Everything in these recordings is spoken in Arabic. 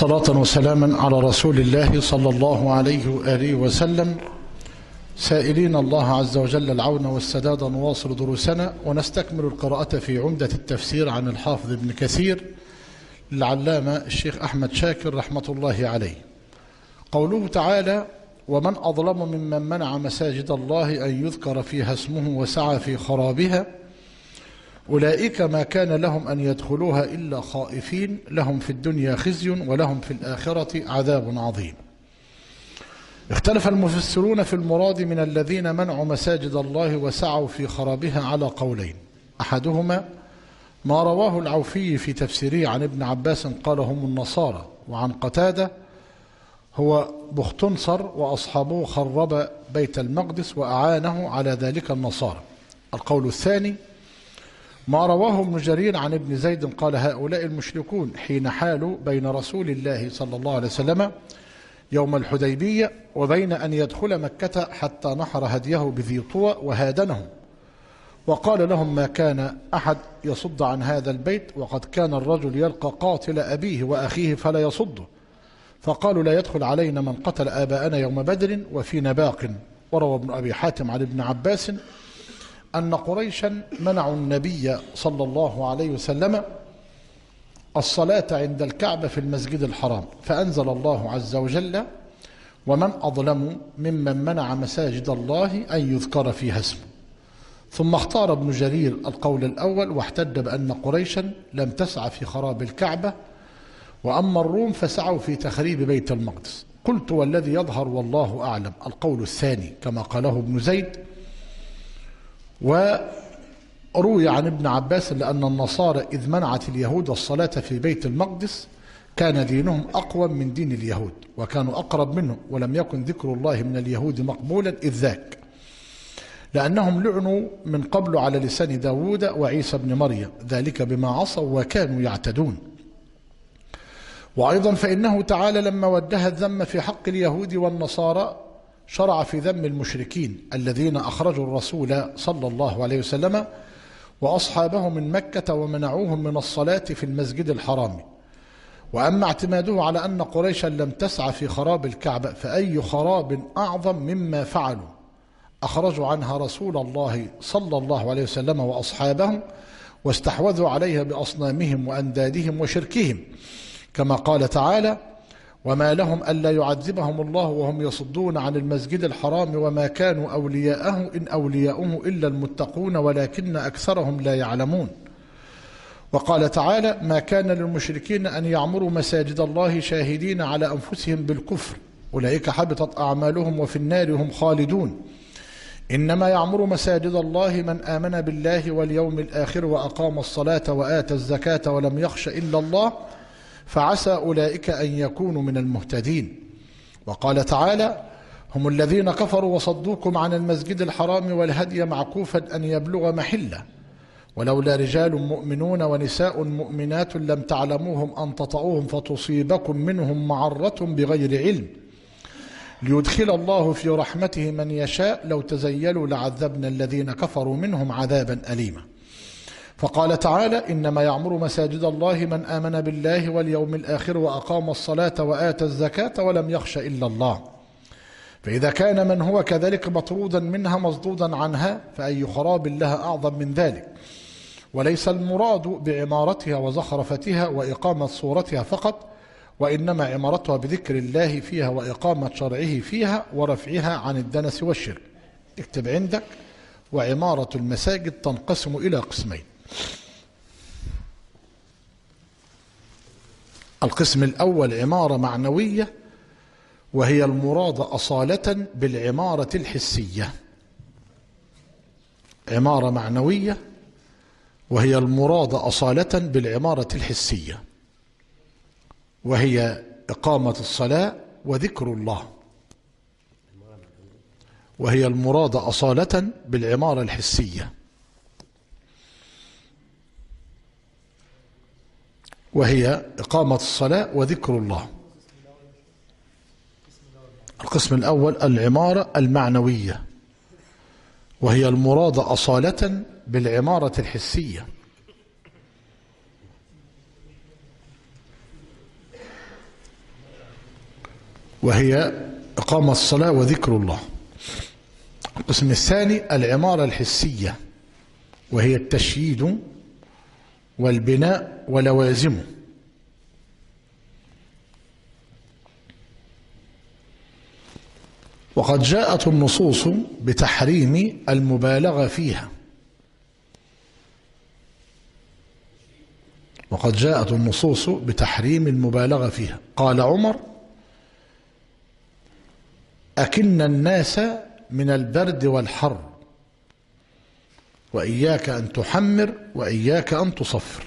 صلاة وسلاما على رسول الله صلى الله عليه وآله وسلم، سائلين الله عز وجل العون والسداد، نواصل دروسنا ونستكمل القراءة في عمدة التفسير عن الحافظ ابن كثير للعلامة الشيخ أحمد شاكر رحمة الله عليه. قوله تعالى: ومن أظلم ممن منع مساجد الله أن يذكر فيها اسمه وسعى في خرابها أولئك ما كان لهم أن يدخلوها إلا خائفين لهم في الدنيا خزي ولهم في الآخرة عذاب عظيم. اختلف المفسرون في المراد من الذين منعوا مساجد الله وسعوا في خرابها على قولين، أحدهما ما رواه العوفي في تفسيره عن ابن عباس قال هم النصارى، وعن قتادة هو بختنصر وأصحابه خرب بيت المقدس وأعانه على ذلك النصارى. القول الثاني ما رواه ابن جرير عن ابن زيد قال هؤلاء المشركون حين حالوا بين رسول الله صلى الله عليه وسلم يوم الحديبية وبين أن يدخل مكة حتى نحر هديه بذي طوى وهادنهم، وقال لهم ما كان أحد يصد عن هذا البيت، وقد كان الرجل يلقى قاتل أبيه وأخيه فلا يصده، فقالوا لا يدخل علينا من قتل آباءنا يوم بدر وفي نباق. وروى ابن أبي حاتم عن ابن عباس أن قريشا منعوا النبي صلى الله عليه وسلم الصلاة عند الكعبة في المسجد الحرام، فأنزل الله عز وجل ومن أظلم ممن منع مساجد الله أن يذكر فيها اسمه. ثم اختار ابن جرير القول الأول واحتج بأن قريشا لم تسعى في خراب الكعبة، وأما الروم فسعوا في تخريب بيت المقدس. قلت والذي يظهر والله أعلم القول الثاني كما قاله ابن زيد. وروي عن ابن عباس لأن النصارى إذ منعت اليهود الصلاة في بيت المقدس كان دينهم أقوى من دين اليهود وكانوا أقرب منهم، ولم يكن ذكر الله من اليهود مقبولا إذ ذاك، لأنهم لعنوا من قبل على لسان داود وعيسى بن مريم، ذلك بما عصوا وكانوا يعتدون. وأيضا فإنه تعالى لما وجه الذم في حق اليهود والنصارى شرع في ذم المشركين الذين أخرجوا الرسول صلى الله عليه وسلم وأصحابه من مكة ومنعوهم من الصلاة في المسجد الحرام. وأما اعتماده على أن قريشا لم تسعى في خراب الكعبة فأي خراب أعظم مما فعلوا، أخرجوا عنها رسول الله صلى الله عليه وسلم وأصحابه واستحوذوا عليها بأصنامهم وأندادهم وشركهم، كما قال تعالى وما لهم ألا يعذبهم الله وهم يصدون عن المسجد الحرام وما كانوا أولياءه إن أولياؤه إلا المتقون ولكن أكثرهم لا يعلمون. وقال تعالى ما كان للمشركين أن يعمروا مساجد الله شاهدين على أنفسهم بالكفر أولئك حبطت أعمالهم وفي النار هم خالدون. إنما يعمر مساجد الله من آمن بالله واليوم الآخر وأقام الصلاة وآتى الزكاة ولم يخش إلا الله فعسى أولئك أن يكونوا من المهتدين. وقال تعالى هم الذين كفروا وصدوكم عن المسجد الحرام والهدي معكوفا أن يبلغ محله ولولا رجال مؤمنون ونساء مؤمنات لم تعلموهم أن تطؤوهم فتصيبكم منهم معرة بغير علم ليدخل الله في رحمته من يشاء لو تزيلوا لعذبنا الذين كفروا منهم عذابا أليما. فقال تعالى إنما يعمر مساجد الله من آمن بالله واليوم الآخر وأقام الصلاة وآتى الزكاة ولم يخش إلا الله. فإذا كان من هو كذلك مطرودا منها مصدودا عنها فأي خراب لها أعظم من ذلك. وليس المراد بعمارتها وزخرفتها وإقامة صورتها فقط، وإنما عمارتها بذكر الله فيها وإقامة شرعه فيها ورفعها عن الدنس والشرك. اكتب عندك وعمارة المساجد تنقسم إلى قسمين. القسم الأول عمارة معنوية وهي المراد أصالة بالعمارة الحسية. عمارة معنوية وهي المراد أصالة بالعمارة الحسية، وهي إقامة الصلاة وذكر الله، وهي المراد أصالة بالعمارة الحسية، وهي إقامة الصلاة وذكر الله. القسم الأول العمارة المعنوية وهي المراد أصالة بالعمارة الحسية، وهي إقامة الصلاة وذكر الله. القسم الثاني العمارة الحسية، وهي التشييد والبناء ولوازمه. وقد جاءت النصوص بتحريم المبالغة فيها. وقد جاءت النصوص بتحريم المبالغة فيها. قال عمر: أكن الناس من البرد والحر، وإياك أن تحمر وإياك أن تصفر.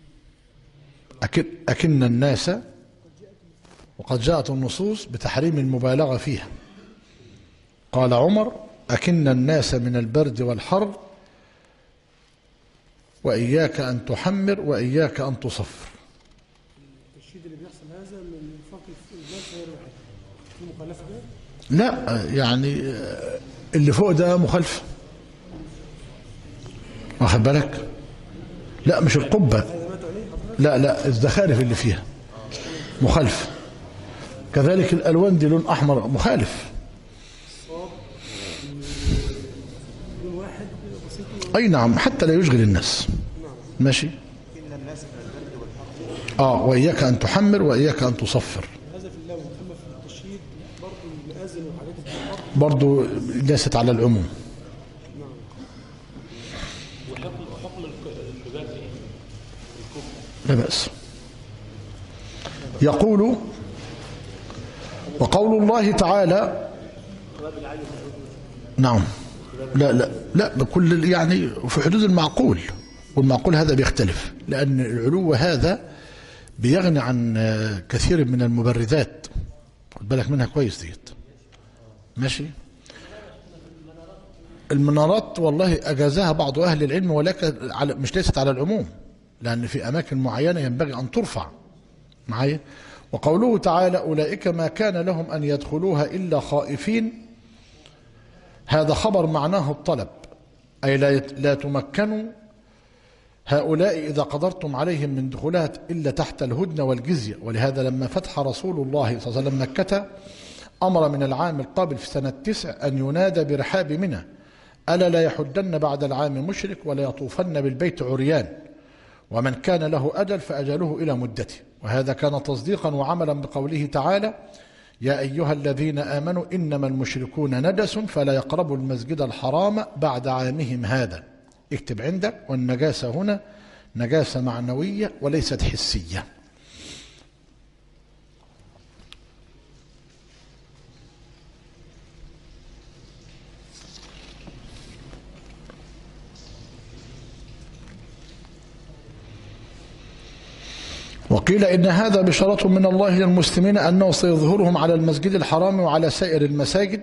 أكن الناس، وقد جاءت النصوص بتحريم المبالغة فيها. قال عمر: أكن الناس من البرد والحر، وإياك أن تحمر وإياك أن تصفر. التشييد اللي بيحصل هذا من انفاق المال غير واحد، في مخالفة كده؟ لا، يعني اللي فوق ده مخالفة، واخد بالك؟ لا مش القبة، لا الزخارف اللي فيها مخالفة. كذلك الألوان دي لون أحمر مخالف. أي نعم، حتى لا يشغل الناس. ماشي. وإياك أن تحمر وإياك أن تصفر. هذا في اللون. أما في التشييد برضه المآذن وحاجات برضه ليست على العموم. وحكم القباب ايه؟ لا بأس. يقول: وقول الله تعالى. نعم. لا بكل، يعني في حدود المعقول، والمعقول هذا بيختلف، لأن العلو هذا بيغني عن كثير من المبردات. خد بالك منها كويس ديت. ماشي. المنارات والله أجازها بعض أهل العلم، ولكن مش ليست على العموم، لأن في أماكن معينة ينبغي أن ترفع معايا. وقوله تعالى: أولئك ما كان لهم أن يدخلوها إلا خائفين، هذا خبر معناه الطلب، أي لا تمكنوا هؤلاء إذا قدرتم عليهم من دخولها إلا تحت الهدنة والجزية. ولهذا لما فتح رسول الله صلى الله عليه وسلم مكة أمر من العام القابل في سنة 9 أن ينادى برحاب منى: ألا لا يحدن بعد العام مشرك ولا يطوفن بالبيت عريان، ومن كان له أجل فأجله إلى مدته. وهذا كان تصديقا وعملا بقوله تعالى: يا أيها الذين آمنوا إنما المشركون نجس فلا يقربوا المسجد الحرام بعد عامهم هذا. اكتب عندك: والنجاسة هنا نجاسة معنوية وليست حسية. وقيل إن هذا بشارة من الله للمسلمين أنه سيظهرهم على المسجد الحرام وعلى سائر المساجد،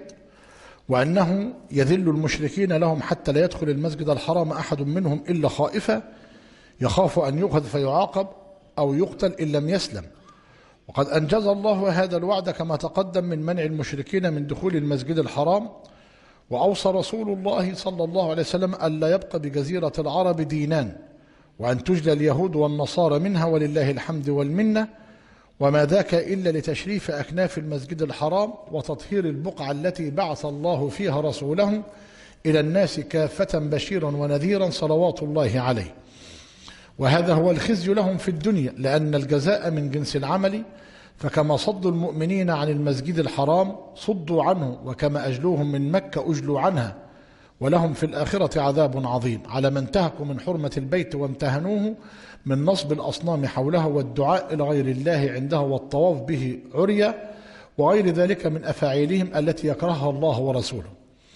وأنه يذل المشركين لهم حتى لا يدخل المسجد الحرام أحد منهم إلا خائفا يخاف أن يؤخذ فيعاقب أو يقتل إن لم يسلم. وقد أنجز الله هذا الوعد كما تقدم من منع المشركين من دخول المسجد الحرام. وأوصى رسول الله صلى الله عليه وسلم ألا يبقى بجزيرة العرب دينان، وأن تجلى اليهود والنصارى منها ولله الحمد والمنة، وما ذاك إلا لتشريف أكناف المسجد الحرام وتطهير البقعة التي بعث الله فيها رسوله إلى الناس كافة بشيرا ونذيرا صلوات الله عليه. وهذا هو الخزي لهم في الدنيا، لأن الجزاء من جنس العمل، فكما صدوا المؤمنين عن المسجد الحرام صدوا عنه، وكما أجلوهم من مكة أجلوا عنها، ولهم في الآخرة عذاب عظيم على من انتهكوا من حرمة البيت وامتهنوه من نصب الأصنام حوله والدعاء إلى غير الله عنده والطواف به عريا وغير ذلك من أفاعيلهم التي يكرهها الله ورسوله.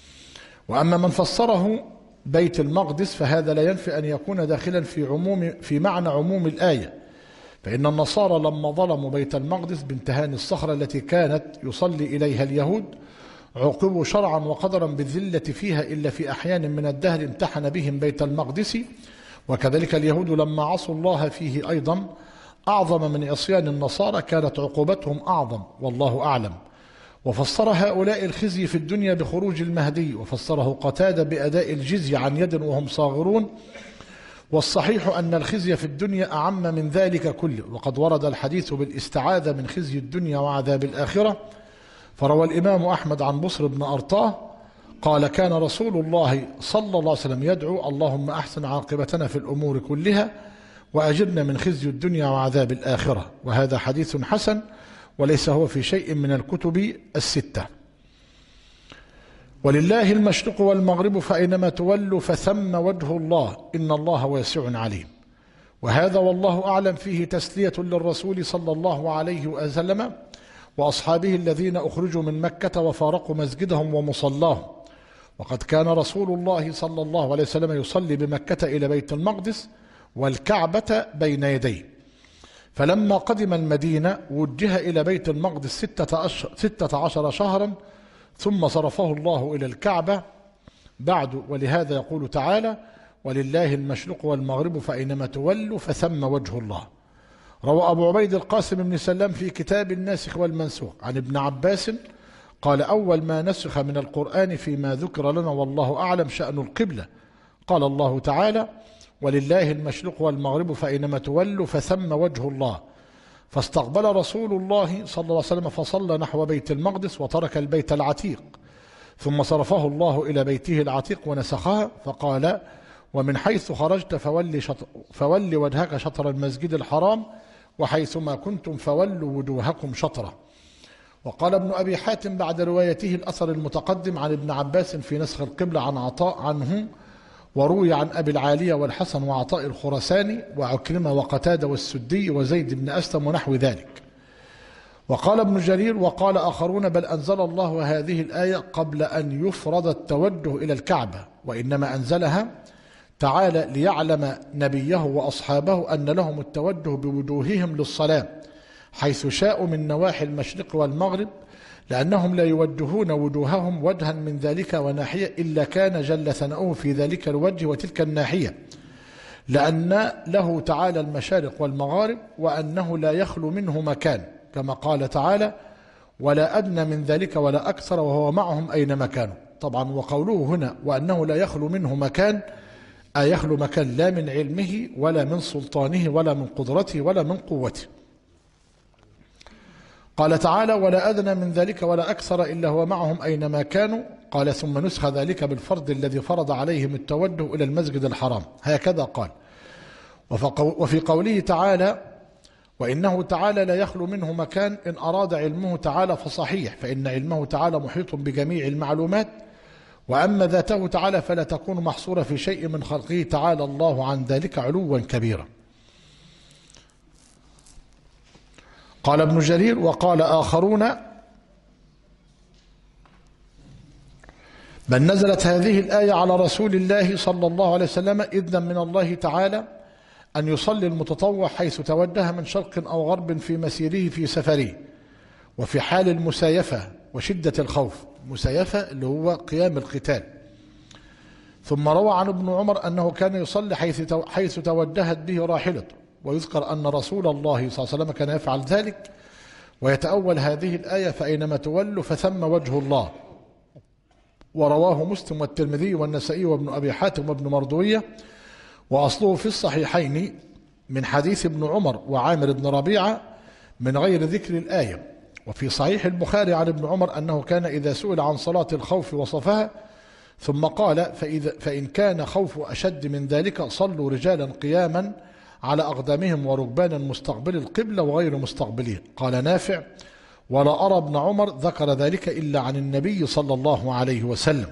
وأما من فسره بيت المقدس فهذا لا ينفي أن يكون داخلا في معنى عموم الآية، فإن النصارى لما ظلموا بيت المقدس بانتهان الصخرة التي كانت يصلي إليها اليهود عوقبوا شرعا وقدرا بالذلة فيها، إلا في أحيان من الدهر امتحن بهم بيت المقدس. وكذلك اليهود لما عصوا الله فيه أيضا أعظم من عصيان النصارى كانت عقوبتهم أعظم، والله أعلم. وفسر هؤلاء الخزي في الدنيا بخروج المهدي، وفسره قتادة بأداء الجزية عن يد وهم صاغرون. والصحيح أن الخزي في الدنيا أعم من ذلك كله، وقد ورد الحديث بالاستعاذة من خزي الدنيا وعذاب الآخرة. فروى الإمام أحمد عن بصر بن أرطاه قال كان رسول الله صلى الله عليه وسلم يدعو اللهم أحسن عاقبتنا في الأمور كلها وأجرنا من خزي الدنيا وعذاب الآخرة. وهذا حديث حسن وليس هو في شيء من الكتب الستة. ولله المشرق والمغرب فأينما تولوا فثم وجه الله إن الله واسع عليم. وهذا والله أعلم فيه تسلية للرسول صلى الله عليه وسلم وأصحابه الذين أخرجوا من مكة وفارقوا مسجدهم ومصلاهم. وقد كان رسول الله صلى الله عليه وسلم يصلي بمكة إلى بيت المقدس والكعبة بين يديه. فلما قدم المدينة وجه إلى بيت المقدس 16 شهرا ثم صرفه الله إلى الكعبة بعد. ولهذا يقول تعالى ولله المشرق والمغرب فأينما تولوا فثم وجه الله. روى أبو عبيد القاسم بن سلام في كتاب الناسخ والمنسوخ عن ابن عباس قال أول ما نسخ من القرآن فيما ذكر لنا والله أعلم شأن القبلة. قال الله تعالى ولله المشرق والمغرب فأينما تولوا فثم وجه الله. فاستقبل رسول الله صلى الله عليه وسلم فصلى نحو بيت المقدس وترك البيت العتيق ثم صرفه الله إلى بيته العتيق ونسخها فقال ومن حيث خرجت فول وجهك شطر المسجد الحرام وحيثما كنتم فولوا وجوهكم شطره. وقال ابن أبي حاتم بعد روايته الأثر المتقدم عن ابن عباس في نسخ القبلة عن عطاء عنه وروي عن أبي العالية والحسن وعطاء الخرساني وعكرمة وقتادة والسدي وزيد بن أسلم ونحو ذلك. وقال ابن جرير وقال آخرون بل أنزل الله هذه الآية قبل أن يفرض التوجه إلى الكعبة وإنما أنزلها تعالى ليعلم نبيه وأصحابه أن لهم التوجه بوجوههم للصلاة حيث شاءوا من نواحي المشرق والمغرب لأنهم لا يوجهون وجوههم وجها من ذلك وناحية إلا كان جل ثناؤه في ذلك الوجه وتلك الناحية لأن له تعالى المشارق والمغارب وأنه لا يخلو منه مكان كما قال تعالى ولا أدنى من ذلك ولا أكثر وهو معهم أينما كانوا. طبعا وقوله هنا وأنه لا يخلو منه مكان أي يخلو مكان لا من علمه ولا من سلطانه ولا من قدرته ولا من قوته. قال تعالى ولا أدنى من ذلك ولا أكثر إلا هو معهم أينما كانوا. قال ثم نسخ ذلك بالفرض الذي فرض عليهم التوجه إلى المسجد الحرام هكذا قال. وفي قوله تعالى وإنه تعالى لا يخلو منه مكان إن أراد علمه تعالى فصحيح فإن علمه تعالى محيط بجميع المعلومات وأما ذاته تعالى فلا تكون محصورة في شيء من خلقه تعالى الله عن ذلك علوا كبيرا. قال ابن جرير وقال آخرون بل نزلت هذه الآية على رسول الله صلى الله عليه وسلم إذنا من الله تعالى أن يصلي المتطوع حيث توجه من شرق أو غرب في مسيره في سفره وفي حال المسايفة وشدة الخوف. مسايفة اللي هو قيام القتال. ثم روى عن ابن عمر أنه كان يصلي حيث توجهت به راحلته ويذكر أن رسول الله صلى الله عليه وسلم كان يفعل ذلك ويتأول هذه الآية فأينما تولوا فثم وجه الله. ورواه مسلم والترمذي والنسائي وابن أبي حاتم وابن مردوية وأصله في الصحيحين من حديث ابن عمر وعامر بن ربيعة من غير ذكر الآية. وفي صحيح البخاري عن ابن عمر أنه كان إذا سئل عن صلاة الخوف وصفها ثم قال فإن كان خوف أشد من ذلك صلوا رجالا قياما على أقدامهم وركبانا مستقبل القبلة وغير مستقبليه. قال نافع ولا أرى ابن عمر ذكر ذلك إلا عن النبي صلى الله عليه وسلم.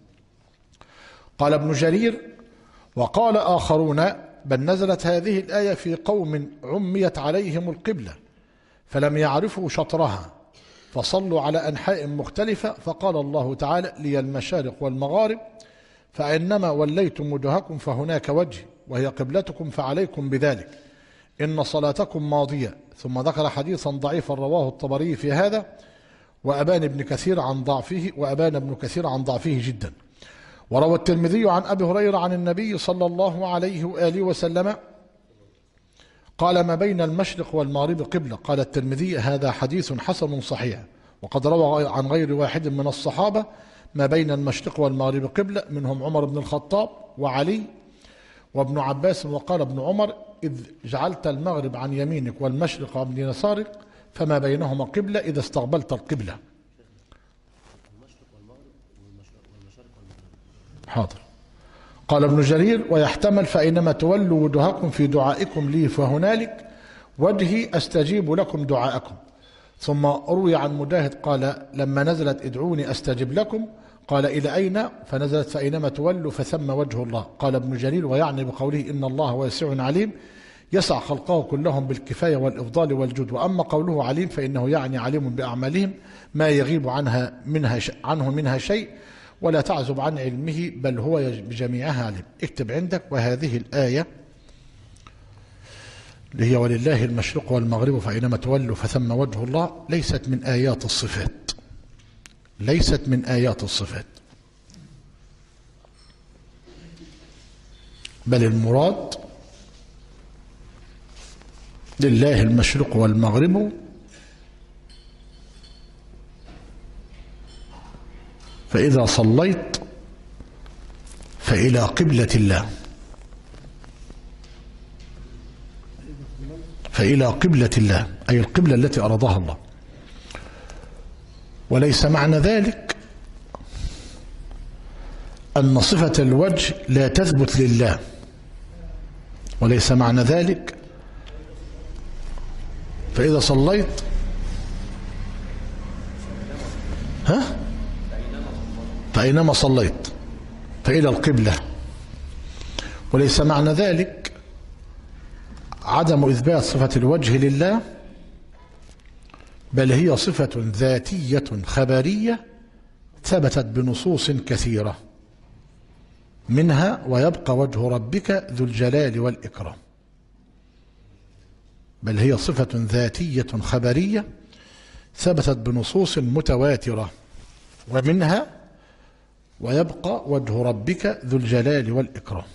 قال ابن جرير وقال آخرون بل نزلت هذه الآية في قوم عميت عليهم القبلة فلم يعرفوا شطرها فصلوا على أنحاء مختلفة فقال الله تعالى لي المشارق والمغارب فإنما وليتم وجهكم فهناك وجه وهي قبلتكم فعليكم بذلك إن صلاتكم ماضية. ثم ذكر حديثا ضعيفا رواه الطبري في هذا وأبان ابن كثير عن ضعفه جدا. وروى الترمذي عن أبي هريرة عن النبي صلى الله عليه وآله وسلم قال ما بين المشرق والمغرب قبلة. قال الترمذي هذا حديث حسن صحيح. وقد روى عن غير واحد من الصحابة ما بين المشرق والمغرب قبلة منهم عمر بن الخطاب وعلي وابن عباس. وقال ابن عمر إذ جعلت المغرب عن يمينك والمشرق عن يسارك فما بينهما قبلة إذا استقبلت القبلة. حاضر. قال ابن جرير: ويحتمل فإنما تولوا وجوهكم في دعائكم لي فهنالك وجهي أستجيب لكم دعاءكم. ثم روي عن مجاهد قال: لما نزلت ادعوني أستجب لكم قال: إلى أين؟ فنزلت: فإنما تولوا فثم وجه الله. قال ابن جرير: ويعني بقوله إن الله واسع عليم يسع خلقه كلهم بالكفاية والإفضال والجود. وأما قوله عليم فإنه يعني عليم بأعمالهم ما يغيب عنه منها شيء ولا تعزب عن علمه بل هو بجميعها عليم. اكتب عندك: وهذه الآية اللي هي ولله المشرق والمغرب فأينما تولوا فثم وجه الله ليست من آيات الصفات، ليست من آيات الصفات، بل المراد لله المشرق والمغرب فإذا صليت فإلى قبلة الله، فإلى قبلة الله أي القبلة التي أرضها الله. وليس معنى ذلك أن صفة الوجه لا تثبت لله، وليس معنى ذلك فإذا صليت فأينما صليت فإلى القبلة، وليس معنى ذلك عدم إثبات صفة الوجه لله، بل هي صفة ذاتية خبرية ثبتت بنصوص كثيرة، منها ويبقى وجه ربك ذو الجلال والإكرام. بل هي صفة ذاتية خبرية ثبتت بنصوص متواترة، ومنها ويبقى وجه ربك ذو الجلال والإكرام.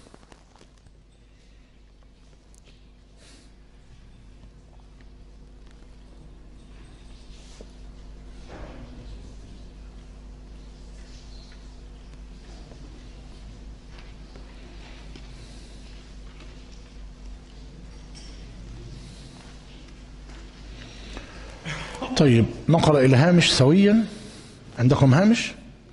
طيب نقرأ الهامش سويا. عندكم هامش؟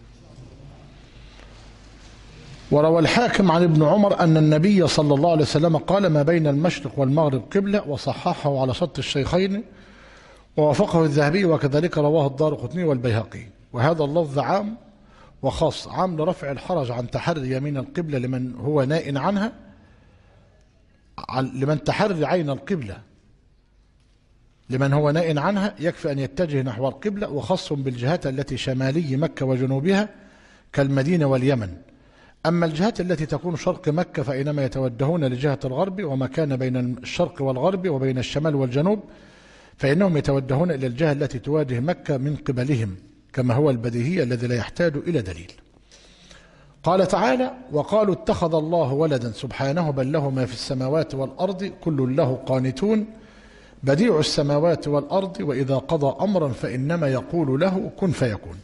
وروى الحاكم عن ابن عمر أن النبي صلى الله عليه وسلم قال: ما بين المشرق والمغرب قبلة، وصححه على شرط الشيخين ووافقه الذهبي، وكذلك رواه الدارقطني والبيهقي. وهذا اللفظ عام وخاص، عام لرفع الحرج عن تحري يمين القبلة لمن هو نائٍ عنها، لمن تحري عين القبلة لمن هو نائٍ عنها يكفي أن يتجه نحو القبلة، وخاص بالجهات التي شمالي مكة وجنوبها كالمدينة واليمن. أما الجهات التي تكون شرق مكة فإنما يتوجهون لجهة الغرب، وما كان بين الشرق والغرب وبين الشمال والجنوب فإنهم يتوجهون إلى الجهة التي تواجه مكة من قبلهم، كما هو البديهي الذي لا يحتاج إلى دليل. قال تعالى: وقالوا اتخذ الله ولدا سبحانه بل له ما في السماوات والأرض كل له قانتون بديع السماوات والأرض وإذا قضى أمرا فإنما يقول له كن فيكون.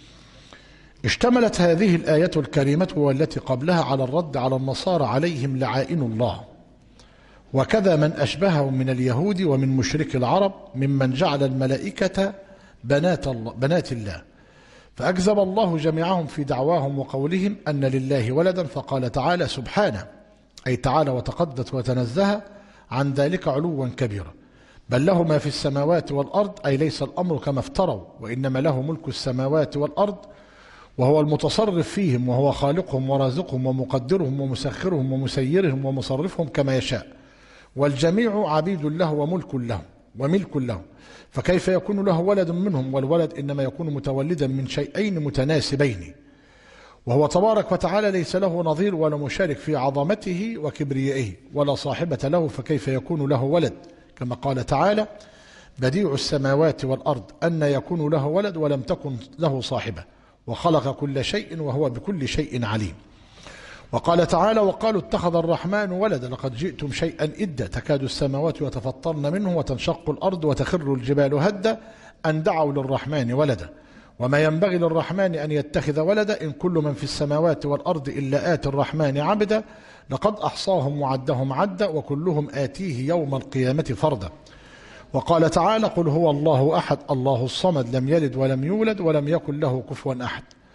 اشتملت هذه الآية الكريمة والتي قبلها على الرد على النصارى عليهم لعائن الله، وكذا من أشبههم من اليهود ومن مشرك العرب ممن جعل الملائكة بنات الله، فأكذب الله جميعهم في دعواهم وقولهم أن لله ولدا، فقال تعالى سبحانه أي تعالى وتقدس وتنزه عن ذلك علوا كبيرا، بل له ما في السماوات والأرض أي ليس الأمر كما افتروا، وإنما له ملك السماوات والأرض وهو المتصرف فيهم، وهو خالقهم ورازقهم ومقدرهم ومسخرهم ومسيرهم ومصرفهم كما يشاء، والجميع عبيد له وملك له، فكيف يكون له ولد منهم؟ والولد إنما يكون متولدا من شيئين متناسبين، وهو تبارك وتعالى ليس له نظير ولا مشارك في عظمته وكبريائه ولا صاحبة له، فكيف يكون له ولد؟ كما قال تعالى بديع السماوات والأرض أن يكون له ولد ولم تكن له صاحبة وخلق كل شيء وهو بكل شيء عليم. وقال تعالى وقالوا اتخذ الرحمن ولدا لقد جئتم شيئا إدا تكاد السماوات يتفطرن منه وتنشق الأرض وتخر الجبال هدا أن دعوا للرحمن ولدا وما ينبغي للرحمن أن يتخذ ولدا إن كل من في السماوات والأرض إلا آتي الرحمن عبدا لقد أحصاهم وعدهم عدا وكلهم آتيه يوم القيامة فردا. وقال تعالى قل هو الله أحد الله الصمد لم يلد ولم يولد ولم يكن له كفوا أحد.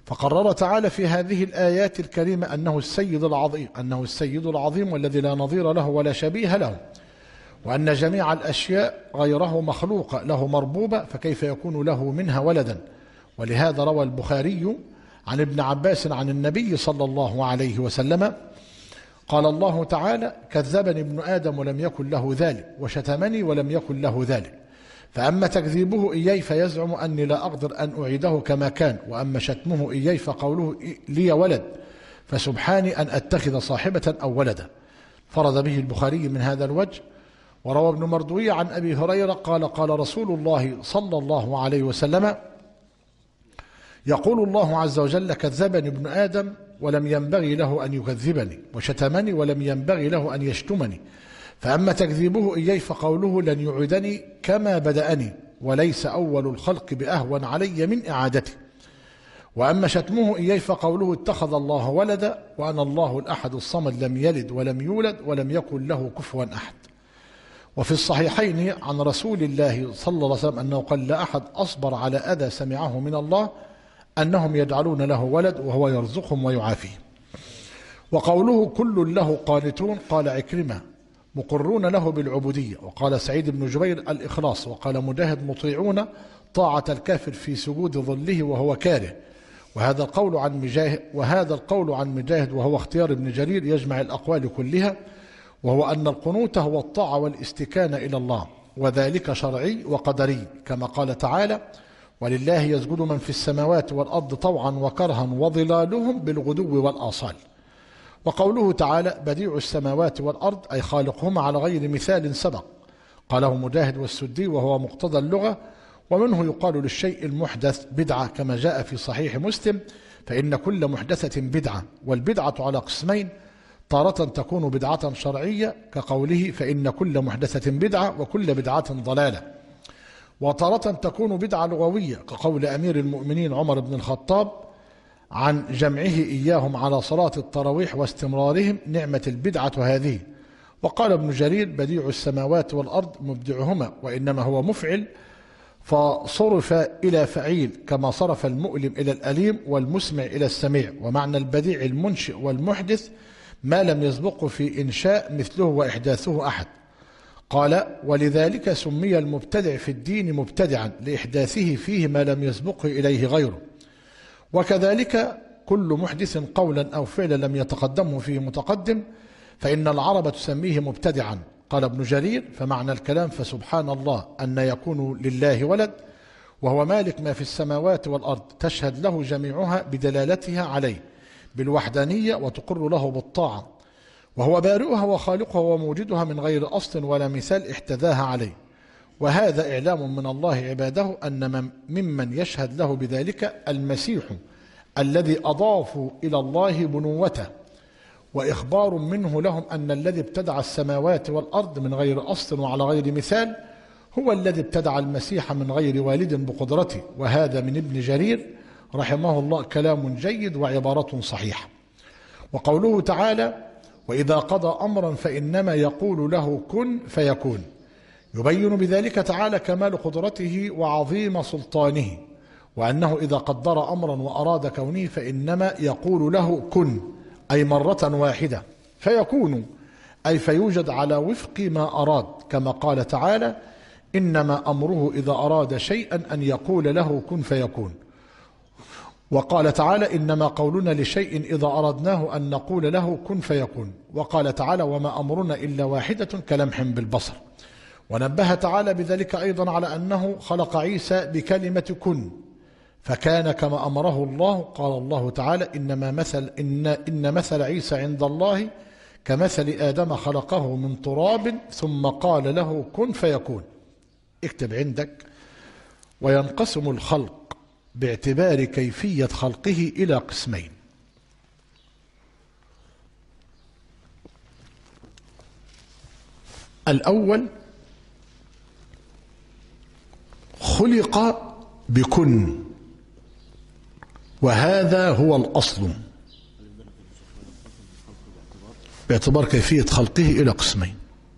فقرر تعالى في هذه الآيات الكريمة أنه السيد العظيم والذي لا نظير له ولا شبيه له، وأن جميع الأشياء غيره مخلوقة له مربوبة، فكيف يكون له منها ولدا؟ ولهذا روى البخاري عن ابن عباس عن النبي صلى الله عليه وسلم قال الله تعالى: كذبني ابن آدم ولم يكن له ذلك، وشتمني ولم يكن له ذلك، فأما تكذيبه إياي فيزعم أني لا أقدر أن أعيده كما كان، وأما شتمه إياي فقوله لي ولد، فسبحاني أن أتخذ صاحبة أو ولدا. فرد به البخاري من هذا الوجه. وروى ابن مردوية عن أبي هريرة قال: قال رسول الله صلى الله عليه وسلم: يقول الله عز وجل: كذبني ابن آدم ولم ينبغي له أن يكذبني، وشتمني ولم ينبغي له أن يشتمني، فأما تكذيبه إياي فقوله لن يعيدني كما بدأني، وليس أول الخلق بأهون علي من إعادته، وأما شتمه إياي فقوله اتخذ الله ولدا، وأنا الله الأحد الصمد لم يلد ولم يولد ولم يكن له كفوا أحد. وفي الصحيحين عن رسول الله صلى الله عليه وسلم أنه قال: لا أحد أصبر على أذى سمعه من الله أنهم يجعلون له ولد وهو يرزقهم ويعافيهم. وقوله كل له قانتون، قال عكرمة: مقرون له بالعبودية. وقال سعيد بن جبير: الإخلاص. وقال مجاهد: مطيعون طاعة الكافر في سجود ظله وهو كاره. وهذا القول عن مجاهد وهو اختيار ابن جرير يجمع الأقوال كلها، وهو أن القنوت هو الطاعة والاستكانة إلى الله، وذلك شرعي وقدري، كما قال تعالى: ولله يسجد من في السماوات والأرض طوعا وكرها وظلالهم بالغدو والآصال. وقوله تعالى: بديع السماوات والأرض، أي خالقهما على غير مثال سبق، قاله مجاهد والسدي، وهو مقتضى اللغة. ومنه يقال للشيء المحدث بدعة، كما جاء في صحيح مسلم: فإن كل محدثة بدعة. والبدعة على قسمين: تارة تكون بدعة شرعية كقوله: فإن كل محدثة بدعة وكل بدعة ضلالة. وتارة تكون بدعة لغوية كقول أمير المؤمنين عمر بن الخطاب عن جمعه إياهم على صلاة التراويح واستمرارهم: نعمة البدعة هذه. وقال ابن جرير: بديع السماوات والأرض مبدعهما، وإنما هو مفعل فصرف إلى فعيل، كما صرف المؤلم إلى الأليم والمسمع إلى السميع. ومعنى البديع المنشئ والمحدث ما لم يسبقه في إنشاء مثله وإحداثه أحد. قال: ولذلك سمي المبتدع في الدين مبتدعا، لإحداثه فيه ما لم يسبقه إليه غيره. وكذلك كل محدث قولا أو فعلا لم يتقدمه فيه متقدم، فإن العرب تسميه مبتدعا. قال ابن جرير: فمعنى الكلام فسبحان الله أن يكون لله ولد وهو مالك ما في السماوات والأرض، تشهد له جميعها بدلالتها عليه بالوحدانية وتقر له بالطاعة، وهو بارئها وخالقها وموجدها من غير أصل ولا مثال احتذاها عليه. وهذا إعلام من الله عباده أن ممن يشهد له بذلك المسيح الذي أضافوا إلى الله بنوته، وإخبار منه لهم أن الذي ابتدع السماوات والأرض من غير أصل وعلى غير مثال هو الذي ابتدع المسيح من غير والد بقدرته. وهذا من ابن جرير رحمه الله كلام جيد وعبارة صحيحة. وقوله تعالى: وإذا قضى أمرا فإنما يقول له كن فيكون، يبين بذلك تعالى كمال قدرته وعظيم سلطانه، وأنه إذا قدر أمرا وأراد كونه فإنما يقول له كن، أي مرة واحدة، فيكون، أي فيوجد على وفق ما أراد، كما قال تعالى: إنما أمره إذا أراد شيئا أن يقول له كن فيكون. وقال تعالى: إنما قولنا لشيء إذا أردناه أن نقول له كن فيكون. وقال تعالى: وما أمرنا إلا واحدة كلمح بالبصر. ونبه تعالى بذلك أيضا على أنه خلق عيسى بكلمة كن فكان كما أمره الله. قال الله تعالى: إن مثل عيسى عند الله كمثل آدم خلقه من تراب ثم قال له كن فيكون. اكتب عندك: وينقسم الخلق باعتبار كيفية خلقه إلى قسمين: الأول خلق بكن، وهذا هو الأصل باعتبار كيفية خلقه إلى قسمين: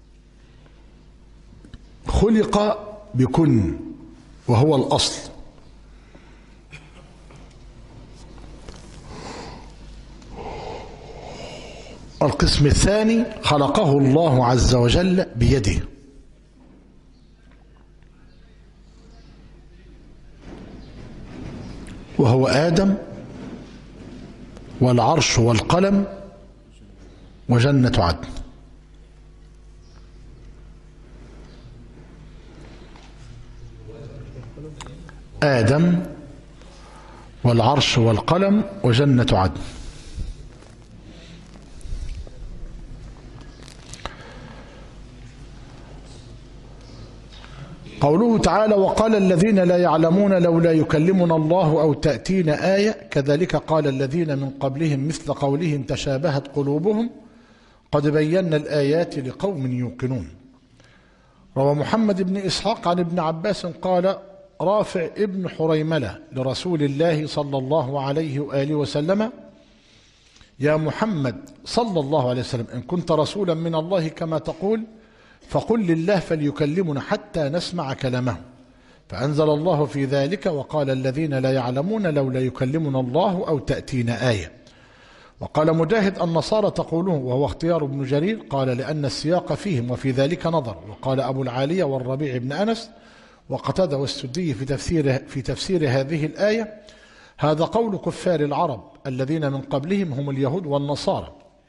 خلق بكن وهو الأصل، القسم الثاني خلقه الله عز وجل بيده، وهو آدم والعرش والقلم وجنة عدن. آدم والعرش والقلم وجنة عدن. قوله تعالى: وقال الذين لا يعلمون لولا يكلمنا الله أو تأتينا آية كذلك قال الذين من قبلهم مثل قولهم تشابهت قلوبهم قد بينا الآيات لقوم يوقنون. روى محمد بن إسحاق عن ابن عباس قال: رافع ابن حريملة لرسول الله صلى الله عليه وآله وسلم: يا محمد صلى الله عليه وسلم، إن كنت رسولا من الله كما تقول فقل لله فليكلمنا حتى نسمع كلامه. فأنزل الله في ذلك: وقال الذين لا يعلمون لولا يكلمنا الله أو تأتينا آية. وقال مجاهد: النصارى تقولون، وهو اختيار ابن جرير، قال لأن السياق فيهم وفي ذلك نظر. وقال أبو العالية والربيع بن أنس وقتادة والسدي في تفسير هذه الآية: هذا قول كفار العرب الذين من قبلهم هم اليهود والنصارى.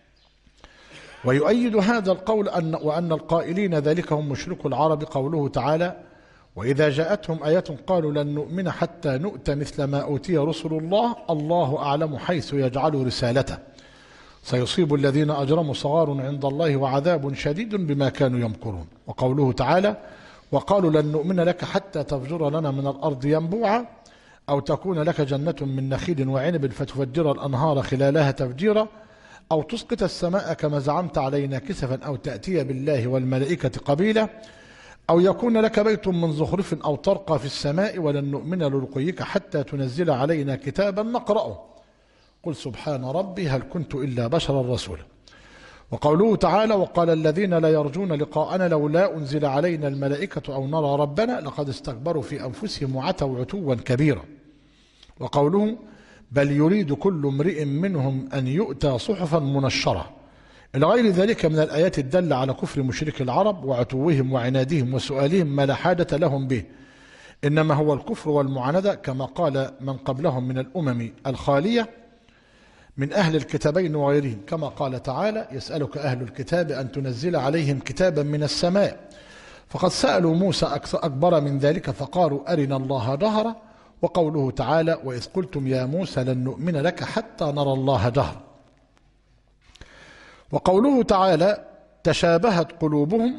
ويؤيد هذا القول وأن القائلين ذلك هم مشركو العرب قوله تعالى: وإذا جاءتهم آية قالوا لن نؤمن حتى نؤتى مثل ما أوتي رسل الله الله أعلم حيث يجعل رسالته سيصيب الذين أجرموا صغار عند الله وعذاب شديد بما كانوا يمكرون. وقوله تعالى: وقالوا لن نؤمن لك حتى تفجر لنا من الأرض ينبوعا أو تكون لك جنة من نخيل وعنب فتفجر الأنهار خلالها تفجيرا أو تسقط السماء كما زعمت علينا كسفا أو تأتي بالله والملائكة قبيلا أو يكون لك بيت من زخرف أو ترقى في السماء ولن نؤمن لرقيك حتى تنزل علينا كتابا نقرأه قل سبحان ربي هل كنت إلا بشرا رسولا. وقوله تعالى: وقال الذين لا يرجون لقاءنا لولا أنزل علينا الملائكة أو نرى ربنا لقد استكبروا في أنفسهم وعتوا عتوا كبيرا. وقوله: بل يريد كل امرئ منهم أن يؤتى صحفا منشرة، إلى غير ذلك من الآيات الدالة على كفر مشرك العرب وعتوهم وعنادهم وسؤالهم ما لا حاجة لهم به، إنما هو الكفر والمعاندة كما قال من قبلهم من الأمم الخالية من أهل الكتابين وغيرهم، كما قال تعالى: يسألك أهل الكتاب أن تنزل عليهم كتابا من السماء فقد سألوا موسى أكبر من ذلك فقالوا أرنا الله جهرة. وقوله تعالى: وإذ قلتم يا موسى لن نؤمن لك حتى نرى الله جهرة. وقوله تعالى: تشابهت قلوبهم،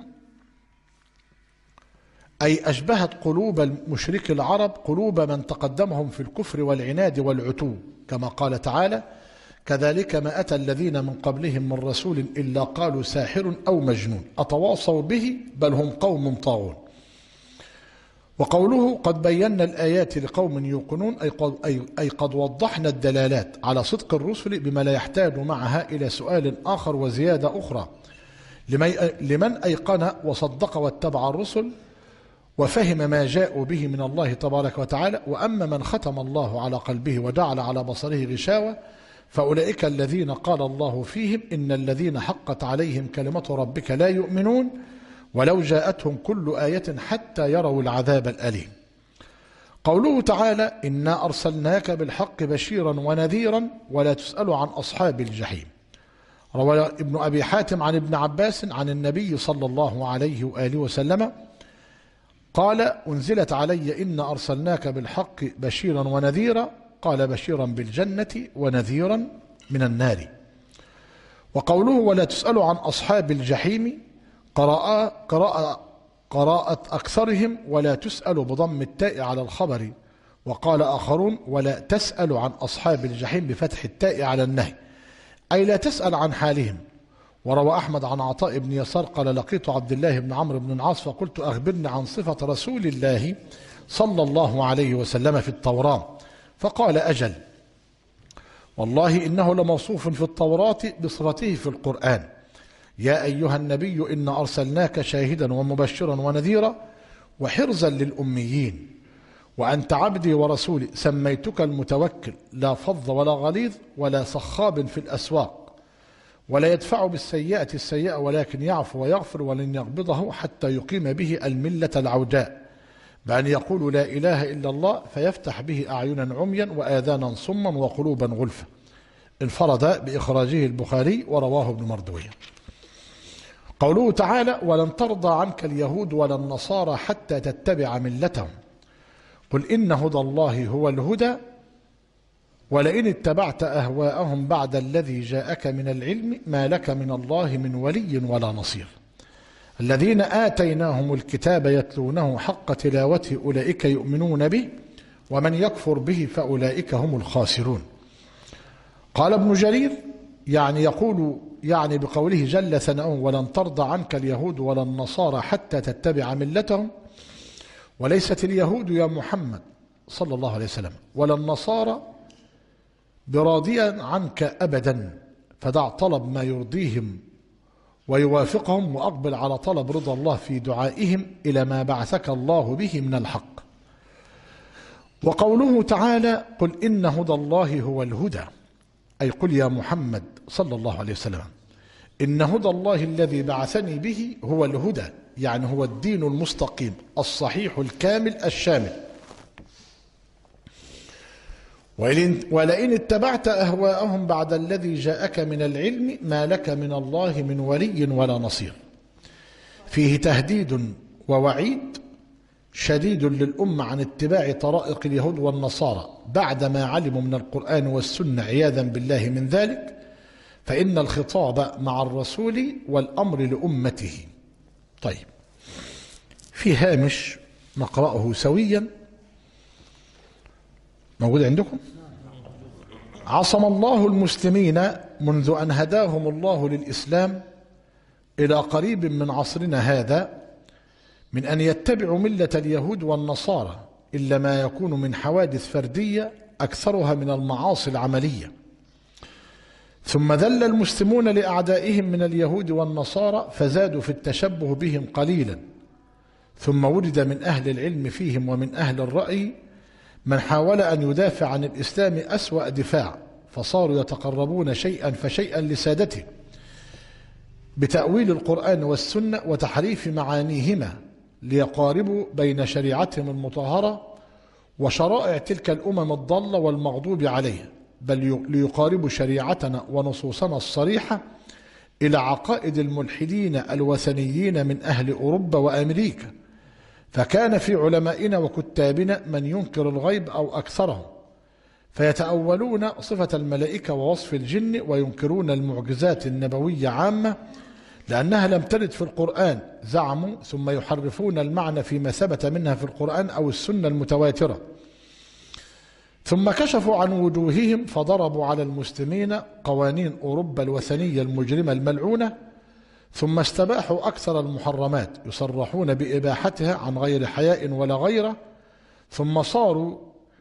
أي أشبهت قلوب المشرك العرب قلوب من تقدمهم في الكفر والعناد والعتو، كما قال تعالى: كذلك ما أتى الذين من قبلهم من رسول إلا قالوا ساحر أو مجنون أتواصوا به بل هم قوم طاغون. وقوله: قد بينا الآيات لقوم يوقنون، أي قد وضحنا الدلالات على صدق الرسل بما لا يحتاج معها إلى سؤال آخر وزيادة أخرى لمن أيقن وصدق واتبع الرسل وفهم ما جاءوا به من الله تبارك وتعالى. وأما من ختم الله على قلبه وجعل على بصره غشاوة فأولئك الذين قال الله فيهم إن الذين حقت عليهم كلمة ربك لا يؤمنون ولو جاءتهم كل آية حتى يروا العذاب الأليم. قوله تعالى: إنا أرسلناك بالحق بشيرا ونذيرا ولا تسأل عن أصحاب الجحيم. روى ابن أبي حاتم عن ابن عباس عن النبي صلى الله عليه وآله وسلم قال: أنزلت علي إن أرسلناك بالحق بشيرا ونذيرا، قال: بشيرا بالجنة ونذيرا من النار. وقوله: ولا تسأل عن أصحاب الجحيم قراءة أكثرهم ولا تسأل بضم التاء على الخبر. وقال آخرون: ولا تسأل عن أصحاب الجحيم بفتح التاء على النهي، أي لا تسأل عن حالهم. وروى أحمد عن عطاء بن يسار قال: لقيت عبد الله بن عمرو بن العاص فقلت: أخبرني عن صفة رسول الله صلى الله عليه وسلم في التوراة، فقال: أجل والله إنه لموصوف في التوراة بصفته في القرآن، يا أيها النبي إنا أرسلناك شاهدا ومبشرا ونذيرا وحرزا للأميين وأنت عبدي ورسولي سميتك المتوكل لا فظ ولا غليظ ولا صخاب في الأسواق ولا يدفع بالسيئة السيئة ولكن يعفو ويغفر ولن يقبضه حتى يقيم به الملة العوجاء بأن يقول لا إله إلا الله فيفتح به أعينا عميا وآذانا صما وقلوبا غلفا. انفرد بإخراجه البخاري ورواه ابن مردويه. قوله تعالى ولن ترضى عنك اليهود ولا النصارى حتى تتبع ملتهم قل إن هدى الله هو الهدى ولئن اتبعت أهواءهم بعد الذي جاءك من العلم ما لك من الله من ولي ولا نصير. الذين آتيناهم الكتاب يتلونه حق تلاوته أولئك يؤمنون به ومن يكفر به فأولئك هم الخاسرون. قال ابن جرير يعني بقوله جل ثناؤه ولن ترضى عنك اليهود ولا النصارى حتى تتبع ملتهم، وليست اليهود يا محمد صلى الله عليه وسلم ولا النصارى براضيا عنك أبدا، فدع طلب ما يرضيهم ويوافقهم وأقبل على طلب رضا الله في دعائهم إلى ما بعثك الله به من الحق. وقوله تعالى قل إن هدى الله هو الهدى أي قل يا محمد صلى الله عليه وسلم إن هدى الله الذي بعثني به هو الهدى، يعني هو الدين المستقيم الصحيح الكامل الشامل. ولئن اتبعت أهواءهم بعد الذي جاءك من العلم ما لك من الله من ولي ولا نصير. فيه تهديد ووعيد شديد للأمة عن اتباع طرائق اليهود والنصارى بعدما علموا من القرآن والسنة عياذا بالله من ذلك، فإن الخطاب مع الرسول والأمر لأمته. طيب، في هامش نقرأه سويا موجود عندكم. عصم الله المسلمين منذ أن هداهم الله للإسلام إلى قريب من عصرنا هذا من أن يتبعوا ملة اليهود والنصارى إلا ما يكون من حوادث فردية أكثرها من المعاصي العملية. ثم ذل المسلمون لأعدائهم من اليهود والنصارى فزادوا في التشبه بهم قليلا، ثم ولد من أهل العلم فيهم ومن أهل الرأي من حاول أن يدافع عن الإسلام أسوأ دفاع، فصاروا يتقربون شيئا فشيئا لسادته بتأويل القرآن والسنة وتحريف معانيهما ليقاربوا بين شريعتهم المطهرة وشرائع تلك الأمم الضالة والمغضوب عليها، بل ليقاربوا شريعتنا ونصوصنا الصريحة إلى عقائد الملحدين الوثنيين من أهل أوروبا وأمريكا. فكان في علمائنا وكتابنا من ينكر الغيب أو أكثره، فيتأولون صفة الملائكة ووصف الجن وينكرون المعجزات النبوية عامة لأنها لم ترد في القرآن زعموا، ثم يحرفون المعنى فيما ثبت منها في القرآن أو السنة المتواترة. ثم كشفوا عن وجوههم فضربوا على المسلمين قوانين أوروبا الوثنية المجرمة الملعونة، ثم استباحوا أكثر المحرمات يصرحون بإباحتها عن غير حياء ولا غيره، ثم صاروا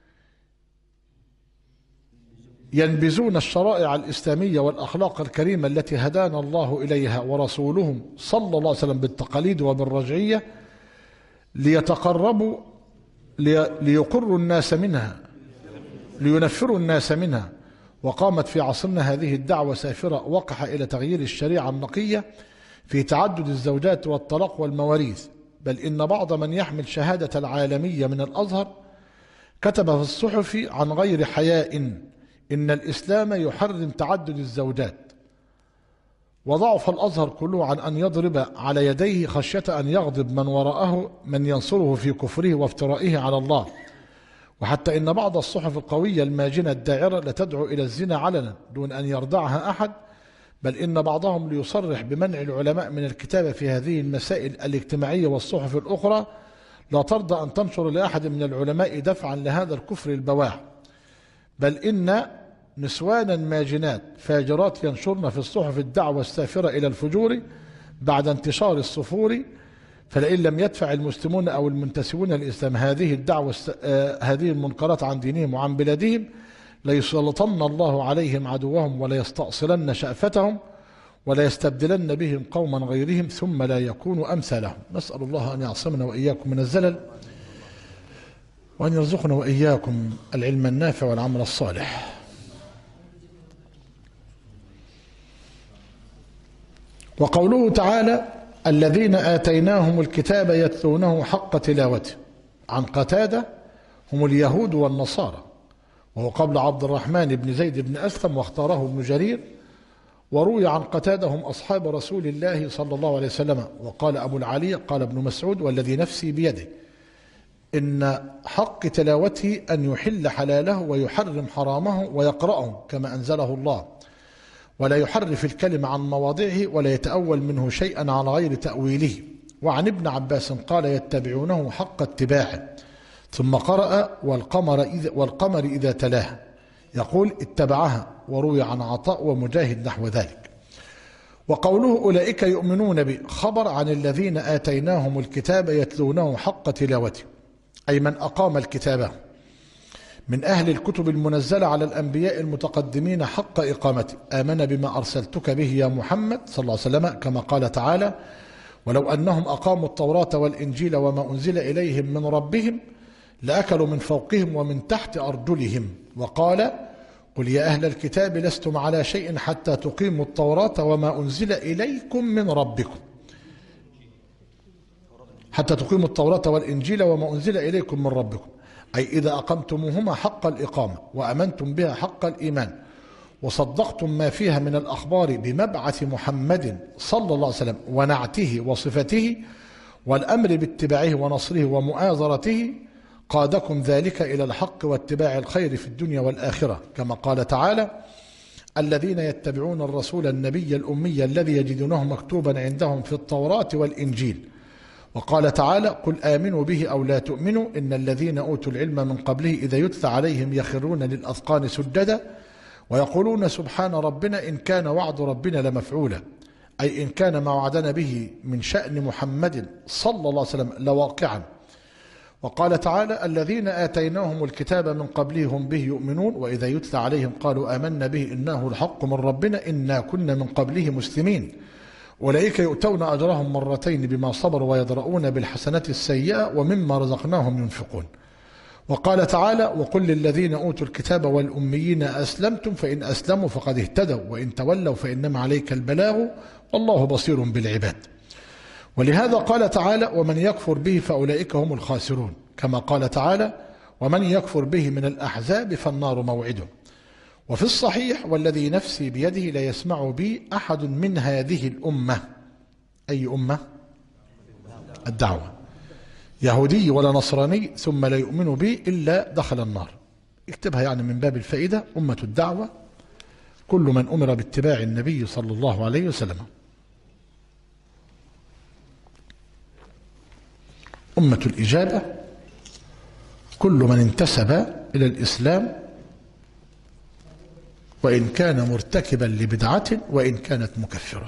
ينبذون الشرائع الإسلامية والأخلاق الكريمة التي هدانا الله إليها ورسولهم صلى الله عليه وسلم بالتقاليد وبالرجعية ليتقربوا ليقروا الناس منها لينفروا الناس منها. وقامت في عصرنا هذه الدعوة سافرة وقح إلى تغيير الشريعة النقية في تعدد الزوجات والطلاق والمواريث، بل إن بعض من يحمل شهادة العالمية من الأزهر كتب في الصحف عن غير حياء إن الإسلام يحرم تعدد الزوجات، وضعف الأزهر كله عن أن يضرب على يديه خشية أن يغضب من وراءه من ينصره في كفره وافترائه على الله. وحتى إن بعض الصحف القوية الماجنة الداعرة لتدعو إلى الزنا علنا دون أن يردعها أحد، بل إن بعضهم ليصرح بمنع العلماء من الكتابة في هذه المسائل الاجتماعية، والصحف الأخرى لا ترضى أن تنشر لأحد من العلماء دفعا لهذا الكفر البواح، بل إن نسوانا ماجنات فاجرات ينشرن في الصحف الدعوة السافرة إلى الفجور بعد انتشار الصفور. فلئن لم يدفع المسلمون أو المنتسبون للإسلام هذه المنكرات عن دينهم وعن بلادهم ليسلطن الله عليهم عدوهم وليستأصلن شأفتهم وليستبدلن بهم قوما غيرهم ثم لا يكونوا أمثالهم. نسأل الله أن يعصمنا وإياكم من الزلل، وأن يرزقنا وإياكم العلم النافع والعمل الصالح. وقوله تعالى الذين آتيناهم الكتاب يتلونه حق تلاوته، عن قتادة هم اليهود والنصارى، وهو قبل عبد الرحمن بن زيد بن أسلم، واختاره ابن جرير. وروي عن قتادة هم أصحاب رسول الله صلى الله عليه وسلم. وقال أبو العلي قال ابن مسعود والذي نفسي بيده إن حق تلاوته أن يحل حلاله ويحرم حرامه ويقرأه كما أنزله الله، ولا يحرف الكلمة عن مواضعه ولا يتأول منه شيئا على غير تأويله. وعن ابن عباس قال يتبعونه حق اتباعه، ثم قرأ والقمر إذا تلاها، يقول اتبعها. وروي عن عطاء ومجاهد نحو ذلك. وقوله أولئك يؤمنون به خبر عن الذين آتيناهم الكتاب يتلونه حق تلاوته، أي من أقام الكتابة من أهل الكتب المنزلة على الأنبياء المتقدمين حق إقامته، آمن بما أرسلتك به يا محمد صلى الله عليه وسلم، كما قال تعالى ولو أنهم أقاموا التوراة والإنجيل وما أنزل إليهم من ربهم لأكلوا من فوقهم ومن تحت أرجلهم. وقال قل يا أهل الكتاب لستم على شيء حتى تقيموا التوراة وما أنزل إليكم من ربكم، حتى تقيموا التوراة والإنجيل وما أنزل إليكم من ربكم، أي إذا أقمتموهما حق الإقامة وأمنتم بها حق الإيمان وصدقتم ما فيها من الأخبار بمبعث محمد صلى الله عليه وسلم ونعته وصفته والأمر باتباعه ونصره ومؤازرته، قادكم ذلك إلى الحق واتباع الخير في الدنيا والآخرة، كما قال تعالى الذين يتبعون الرسول النبي الأمي الذي يجدونه مكتوبا عندهم في التوراة والإنجيل. وقال تعالى قل آمنوا به أو لا تؤمنوا إن الذين أوتوا العلم من قبله إذا يتلى عليهم يخرون للأذقان سجدا ويقولون سبحان ربنا إن كان وعد ربنا لمفعولا، أي إن كان ما وعدنا به من شأن محمد صلى الله عليه وسلم لواقعا. وقال تعالى الذين آتيناهم الكتاب من قبله هم به يؤمنون وإذا يتلى عليهم قالوا آمنا به إنه الحق من ربنا إنا كنا من قبله مسلمين أولئك يؤتون أجرهم مرتين بما صبروا ويدرؤون بالحسنة السيئة ومما رزقناهم ينفقون. وقال تعالى وقل للذين أوتوا الكتاب والأميين أسلمتم فإن أسلموا فقد اهتدوا وإن تولوا فإنما عليك البلاغ والله بصير بالعباد. ولهذا قال تعالى ومن يكفر به فأولئك هم الخاسرون، كما قال تعالى ومن يكفر به من الأحزاب فالنار موعده. وفي الصحيح والذي نفسي بيده لا يسمع بي أحد من هذه الأمة، أي أمة؟ الدعوة، يهودي ولا نصراني ثم لا يؤمن بي إلا دخل النار. اكتبها يعني من باب الفائدة، أمة الدعوة كل من أمر باتباع النبي صلى الله عليه وسلم. أمة الإجابة كل من انتسب إلى الإسلام وإن كان مرتكبا لبدعة وإن كانت مكفرة.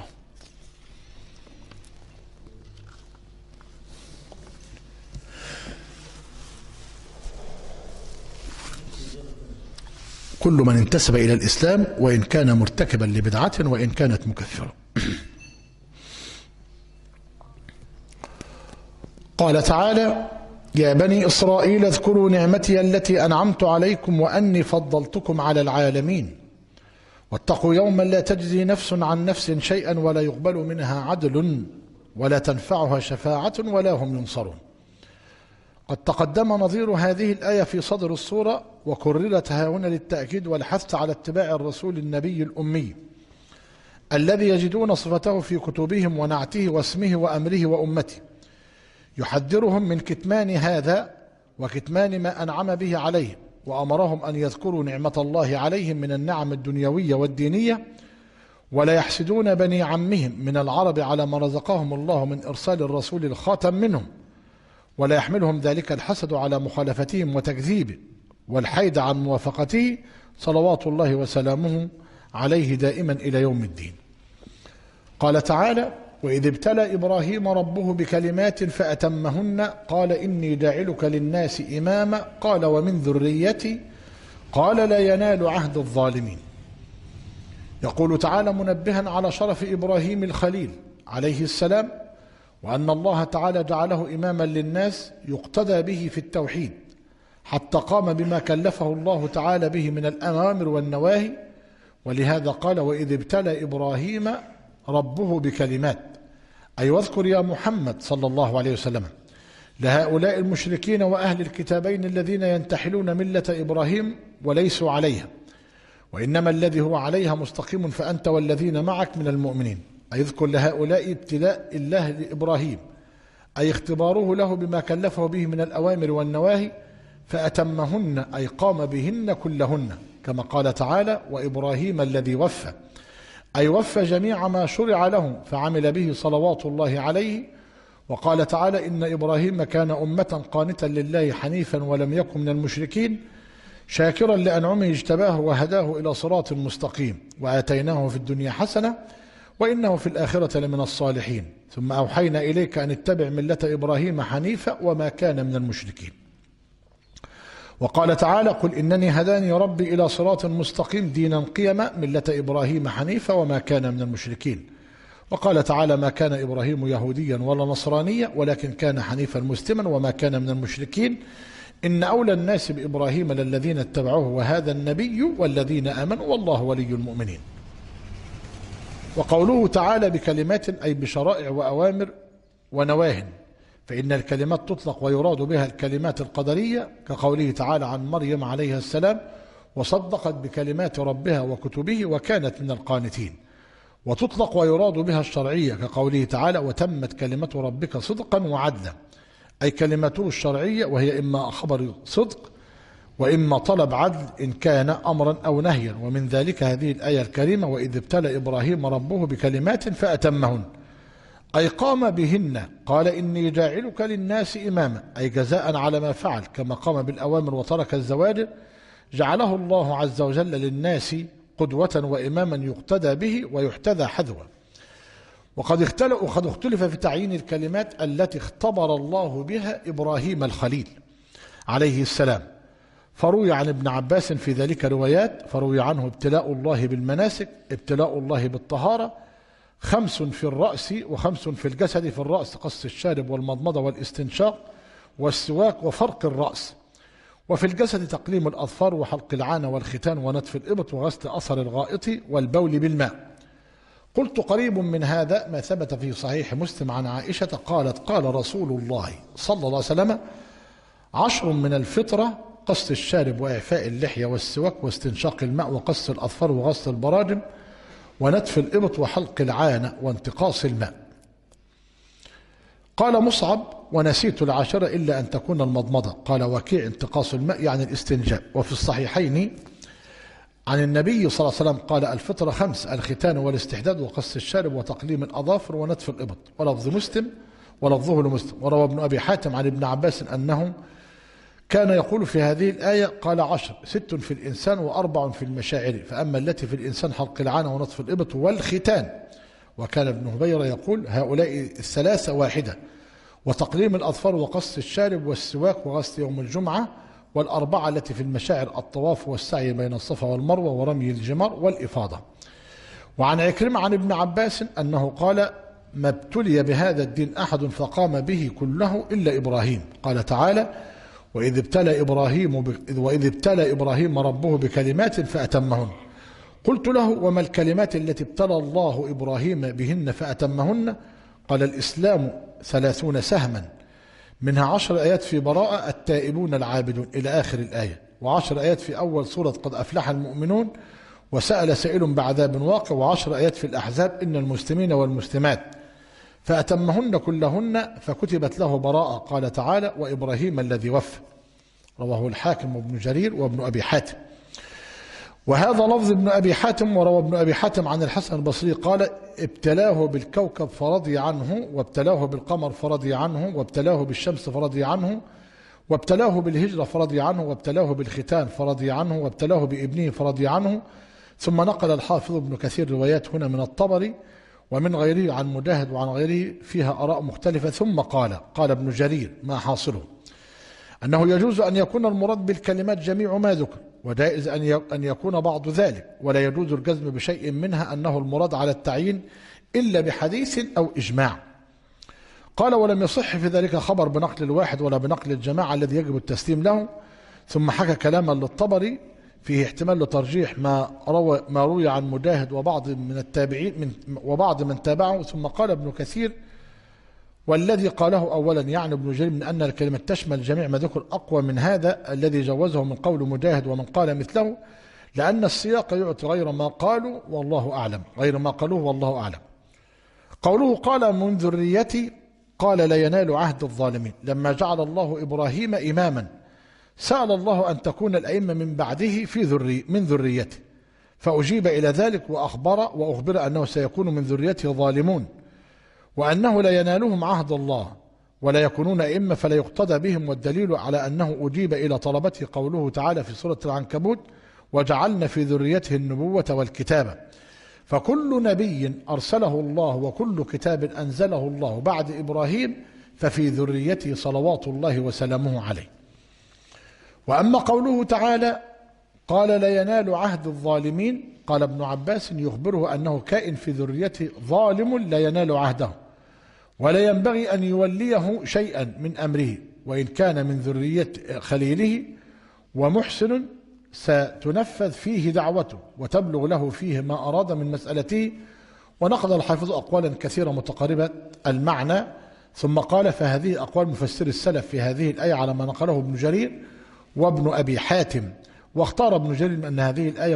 كل من انتسب إلى الإسلام وإن كان مرتكبا لبدعة وإن كانت مكفرة. قال تعالى يا بني إسرائيل اذكروا نعمتي التي أنعمت عليكم وأني فضلتكم على العالمين واتقوا يوما لا تجزي نفس عن نفس شيئا ولا يقبل منها عدل ولا تنفعها شفاعة ولا هم ينصرون. قد تقدم نظير هذه الآية في صدر السورة وكررت ها هنا للتأكيد والحث على اتباع الرسول النبي الأمي الذي يجدون صفته في كتبهم ونعته واسمه وأمره وأمته، يحذرهم من كتمان هذا وكتمان ما أنعم به عليهم، وأمرهم أن يذكروا نعمة الله عليهم من النعم الدنيوية والدينية ولا يحسدون بني عمهم من العرب على ما رزقهم الله من إرسال الرسول الخاتم منهم، ولا يحملهم ذلك الحسد على مخالفتهم وتكذيبه والحيد عن موافقته صلوات الله وسلامه عليه دائما إلى يوم الدين. قال تعالى وإذ ابتلى إبراهيم ربه بكلمات فأتمهن قال إني جاعلك للناس إماما قال ومن ذريتي قال لا ينال عهد الظالمين. يقول تعالى منبها على شرف إبراهيم الخليل عليه السلام وأن الله تعالى جعله إماما للناس يقتدى به في التوحيد حتى قام بما كلفه الله تعالى به من الأوامر والنواهي. ولهذا قال وإذ ابتلى إبراهيم ربه بكلمات، أي واذكر يا محمد صلى الله عليه وسلم لهؤلاء المشركين وأهل الكتابين الذين ينتحلون ملة إبراهيم وليسوا عليها، وإنما الذي هو عليها مستقيم فأنت والذين معك من المؤمنين. أي اذكر لهؤلاء ابتلاء الله لإبراهيم، أي اختباره له بما كلفه به من الأوامر والنواهي فأتمهن، أي قام بهن كلهن، كما قال تعالى وإبراهيم الذي وفى، أي وفى جميع ما شرع له فعمل به صلوات الله عليه. وقال تعالى إن إبراهيم كان أمة قانتا لله حنيفا ولم يكن من المشركين شاكرا لأنعمه اجتباه وهداه إلى صراط مستقيم وآتيناه في الدنيا حسنة وإنه في الآخرة لمن الصالحين ثم أوحينا إليك أن اتبع ملة إبراهيم حنيفا وما كان من المشركين. وقال تعالى قل إنني هداني ربي إلى صراط مستقيم دينا قيما ملة إبراهيم حنيفا وما كان من المشركين. وقال تعالى ما كان إبراهيم يهوديا ولا نصرانيا ولكن كان حنيفا مسلما وما كان من المشركين إن أولى الناس بإبراهيم للذين اتبعوه وهذا النبي والذين آمنوا والله ولي المؤمنين. وقوله تعالى بكلمات أي بشرائع وأوامر ونواه، فإن الكلمات تطلق ويراد بها الكلمات القدرية كقوله تعالى عن مريم عليها السلام وصدقت بكلمات ربها وكتبه وكانت من القانتين، وتطلق ويراد بها الشرعية كقوله تعالى وتمت كلمة ربك صدقا وعدلا، أي كلمته الشرعية وهي إما خبر صدق وإما طلب عدل إن كان أمرا أو نهيا. ومن ذلك هذه الآية الكريمة وإذ ابتلى إبراهيم ربه بكلمات فأتمهن، أي قام بهن. قال إني جاعلك للناس إماما، أي جزاء على ما فعل كما قام بالأوامر وترك الزواجر جعله الله عز وجل للناس قدوة وإماما يقتدى به ويحتذى حذوه. وقد اختلف في تعيين الكلمات التي اختبر الله بها إبراهيم الخليل عليه السلام، فروي عن ابن عباس في ذلك روايات، فروي عنه ابتلاء الله بالمناسك، ابتلاء الله بالطهارة، 5 في الرأس و5 في الجسد، في الرأس قص الشارب والمضمضة والاستنشاق والسواك وفرق الرأس، وفي الجسد تقليم الأظفار وحلق العانة والختان ونتف الإبط وغسل أثر الغائط والبول بالماء. قلت قريب من هذا ما ثبت في صحيح مسلم عن عائشة قالت قال رسول الله صلى الله عليه وسلم 10 من الفطرة قص الشارب وإعفاء اللحية والسواك واستنشاق الماء وقص الأظفار وغسل البراجم ونتف الإبط وحلق العانة وانتقاص الماء. قال مصعب ونسيت 10 إلا أن تكون المضمضة. قال وكيع انتقاص الماء يعني الاستنجاء. وفي الصحيحين عن النبي صلى الله عليه وسلم قال الفطرة 5 الختان والاستحداد وقص الشارب وتقليم الأظافر ونتف الإبط. ولفظ مسلم ولفظه لمسلم. وروى ابن أبي حاتم عن ابن عباس أنه كان يقول في هذه الآية قال 10 6 في الإنسان و4 في المشاعر، فأما التي في الإنسان حلق العانة ونطف الإبط والختان. وكان ابن هبيرة يقول هؤلاء الثلاثة واحدة، وتقليم الأظفار وقص الشارب والسواك وغسل يوم الجمعة، والأربعة التي في المشاعر الطواف والسعي بين الصفا والمروة ورمي الجمار والإفاضة. وعن عكرمة عن ابن عباس أنه قال ما ابتلي بهذا الدين أحد فقام به كله إلا إبراهيم. قال تعالى وإذ ابتلى إبراهيم ربه بكلمات فأتمهن. قلت له وما الكلمات التي ابتلى الله إبراهيم بهن فأتمهن؟ قال الإسلام 30 سهما، منها 10 آيات في براءة التائبون العابدون إلى آخر الآية، و10 آيات في أول سورة قد أفلح المؤمنون وسأل سائل بعذاب واقع، و10 آيات في الأحزاب إن المسلمين والمسلمات فأتمهن كلهن فكتبت له براءة. قال تعالى وإبراهيم الذي وفى. رواه الحاكم وابن جرير وابن أبي حاتم. وهذا لفظ ابن أبي حاتم. وروى ابن أبي حاتم عن الحسن البصري قال ابتلاه بالكوكب فرضي عنه، وابتلاه بالقمر فرضي عنه، وابتلاه بالشمس فرضي عنه، وابتلاه بالهجرة فرضي عنه، وابتلاه بالختان فرضي عنه، وابتلاه بابنه فرضي عنه. ثم نقل الحافظ ابن كثير روايات هنا من الطبري ومن غيره عن مجاهد وعن غيره فيها آراء مختلفة. ثم قال ابن جرير ما حاصله أنه يجوز أن يكون المراد بالكلمات جميع ما ذكر، وجائز أن يكون بعض ذلك، ولا يجوز الجزم بشيء منها أنه المراد على التعيين إلا بحديث أو إجماع. قال ولم يصح في ذلك خبر بنقل الواحد ولا بنقل الجماعة الذي يجب التسليم له. ثم حكى كلاما للطبري فيه احتمال لترجيح ما روي عن مجاهد وبعض من التابعين وبعض من تابعه. ثم قال ابن كثير: والذي قاله أولا يعني ابن جرير من أن الكلمة تشمل جميع ما ذكر أقوى من هذا الذي جوزه من قول مجاهد ومن قال مثله، لأن السياق يعطي غير ما قالوا والله أعلم، غير ما قالوه والله أعلم. قوله قال من ذريتي، قال لا ينال عهد الظالمين. لما جعل الله إبراهيم إماما سأل الله أن تكون الأئمة من بعده من ذريته، فأجيب إلى ذلك وأخبر أنه سيكون من ذريته ظالمون، وأنه لا ينالهم عهد الله ولا يكونون أئمة فلا يقتدى بهم. والدليل على أنه أجيب إلى طلبته قوله تعالى في سورة العنكبوت: وجعلنا في ذريته النبوة والكتابة. فكل نبي أرسله الله وكل كتاب أنزله الله بعد إبراهيم ففي ذريته صلوات الله وسلامه عليه. وأما قوله تعالى قال لا ينال عهد الظالمين، قال ابن عباس يخبره أنه كائن في ذريته ظالم لا ينال عهده ولا ينبغي أن يوليه شيئا من أمره، وإن كان من ذرية خليله ومحسن ستنفذ فيه دعوته وتبلغ له فيه ما أراد من مسألته. ونقل الحافظ أقوالا كثيرة متقاربة المعنى، ثم قال: فهذه أقوال مفسر السلف في هذه الآية على ما نقله ابن جرير وابن أبي حاتم. واختار ابن جرير أن هذه الآية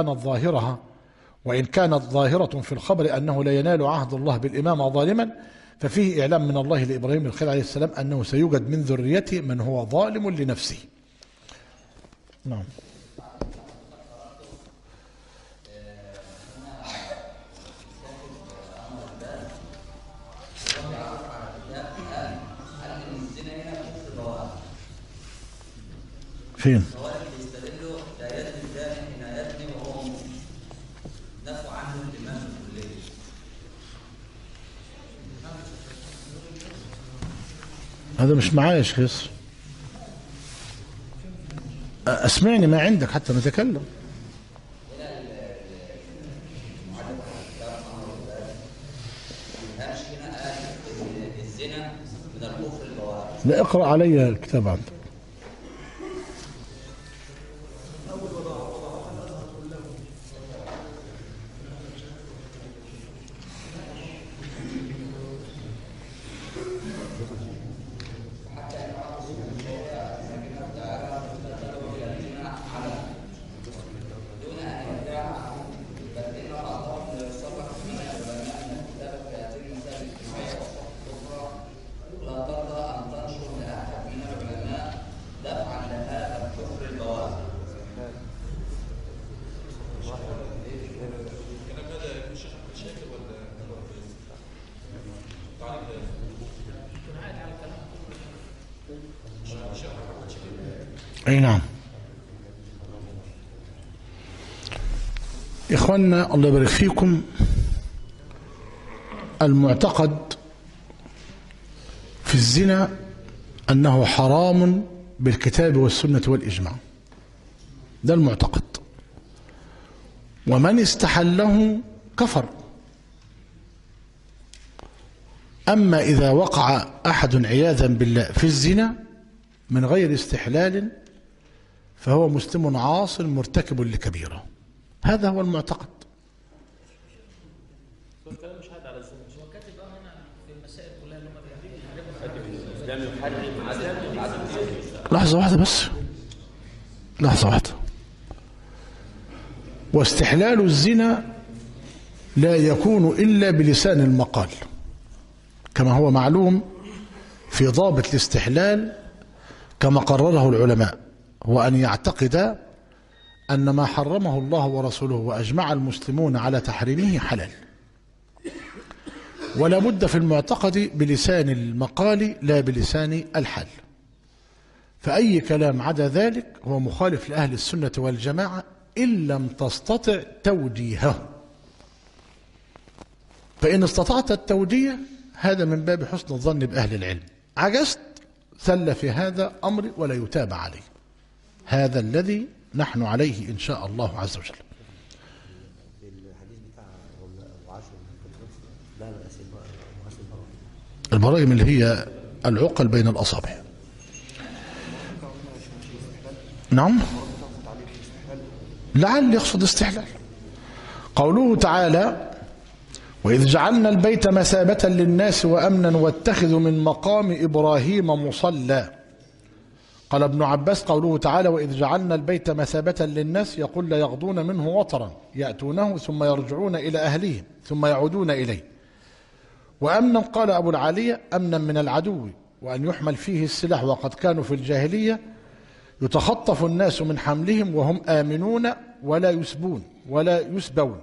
وإن كانت ظاهرة في الخبر أنه لا ينال عهد الله بالإمامة ظالما، ففيه إعلام من الله لإبراهيم الخليل عليه السلام أنه سيوجد من ذريته من هو ظالم لنفسه. نعم. فين؟ هذا مش معايا يا شيخ يسر. اسمعني ما عندك حتى نتكلم. لا اقرأ علي الكتاب عندك. أي نعم. إخواننا الله يبارك فيكم، المعتقد في الزنا أنه حرام بالكتاب والسنة والإجماع، ده المعتقد، ومن استحله كفر. أما إذا وقع أحد عياذا بالله في الزنا من غير استحلال فهو مسلم عاص مرتكب لكبيرة، هذا هو المعتقد. الكلام مش هاد على الزنا، هو كاتب هنا في المسائل كلها اللي هم لحظة واحدة بس، لحظة واحدة. واستحلال الزنا لا يكون إلا بلسان المقال، كما هو معلوم في ضابط الاستحلال كما قرره العلماء، هو أن يعتقد أن ما حرمه الله ورسوله وأجمع المسلمون على تحريمه حلال، ولا بد في المعتقد بلسان المقال لا بلسان الحال. فأي كلام عدا ذلك هو مخالف لأهل السنة والجماعة إن لم تستطع توجيهه، فإن استطعت التوجيه هذا من باب حسن الظن بأهل العلم، عجزت سل في هذا أمر ولا يتابع عليه. هذا الذي نحن عليه إن شاء الله عز وجل. البراجم اللي هي العقل بين الأصابع. نعم. لعل يقصد استحلال. قوله تعالى وإذ جعلنا البيت مثابة للناس وأمنا واتخذوا من مقام إبراهيم مصلى. قال ابن عباس قوله تعالى وإذ جعلنا البيت مثابة للناس يقول لا يغضون منه وطرا يأتونه ثم يرجعون إلى أهليهم ثم يعودون إليه. وأمنا قال أبو العالية أمنا من العدو وأن يحمل فيه السلاح، وقد كانوا في الجاهلية يتخطف الناس من حملهم وهم آمنون ولا يسبون ولا يسبون.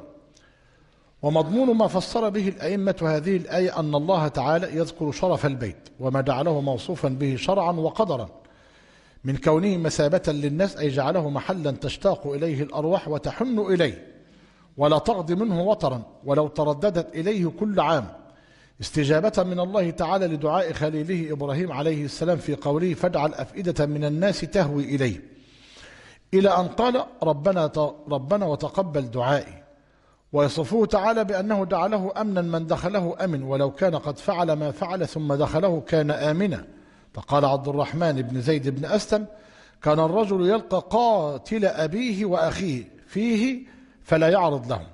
ومضمون ما فسر به الأئمة هذه الآية أن الله تعالى يذكر شرف البيت وما جعله موصوفا به شرعا وقدرا من كونه مثابة للناس، أي جعله محلا تشتاق إليه الأرواح وتحن إليه ولا تغضي منه وطرا ولو ترددت إليه كل عام، استجابة من الله تعالى لدعاء خليله إبراهيم عليه السلام في قوله فاجعل أفئدة من الناس تهوي إليه، إلى أن قال ربنا وتقبل دعائي. ويصفه تعالى بأنه جعله أمنا من دخله أمن ولو كان قد فعل ما فعل ثم دخله كان آمنا. فقال عبد الرحمن بن زيد بن أسلم كان الرجل يلقى قاتل أبيه وأخيه فيه فلا يعرض لهم،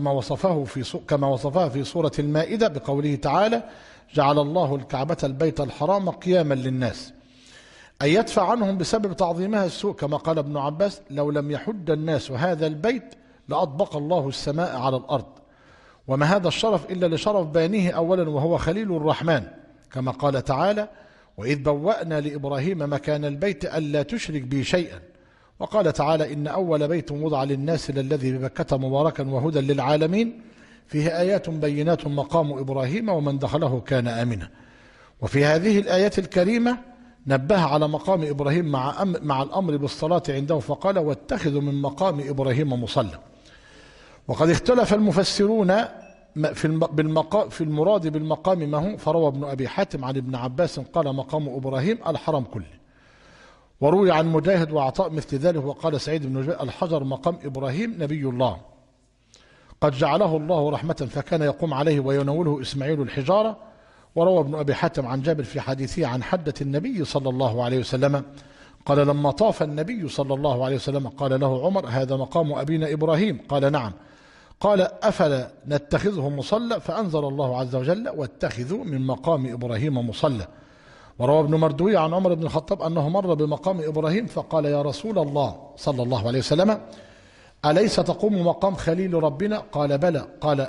كما وصفها في سورة المائدة بقوله تعالى جعل الله الكعبة البيت الحرام قياما للناس، أي يدفع عنهم بسبب تعظيمها السوء، كما قال ابن عباس لو لم يحج الناس هذا البيت لأطبق الله السماء على الأرض. وما هذا الشرف إلا لشرف بانيه أولا وهو خليل الرحمن، كما قال تعالى وإذ بوأنا لإبراهيم مكان البيت ألا تشرك بي شيئا. وقال تعالى إن أول بيت وضع للناس للذي ببكة مباركا وهدى للعالمين فيه آيات بينات مقام إبراهيم ومن دخله كان آمنا. وفي هذه الآيات الكريمة نبه على مقام إبراهيم مع الأمر بالصلاة عنده فقال واتخذوا من مقام إبراهيم مصلى. وقد اختلف المفسرون في المراد بالمقام ما هو، فروى ابن أبي حاتم عن ابن عباس قال مقام إبراهيم الحرم كله، وروي عن مجاهد وعطاء مثل ذلك، وقال سعيد بن جبير الحجر مقام إبراهيم نبي الله قد جعله الله رحمة فكان يقوم عليه وينوله إسماعيل الحجارة. وروى ابن أبي حاتم عن جابر في حديثه عن حدة النبي صلى الله عليه وسلم قال لما طاف النبي صلى الله عليه وسلم قال له عمر هذا مقام أبينا إبراهيم؟ قال نعم. قال أفلا نتخذه مصلى؟ فأنزل الله عز وجل واتخذوا من مقام إبراهيم مصلى. وروى ابن مردوي عن عمر بن الخطاب أنه مر بمقام إبراهيم فقال يا رسول الله صلى الله عليه وسلم أليس تقوم مقام خليل ربنا؟ قال بلى. قال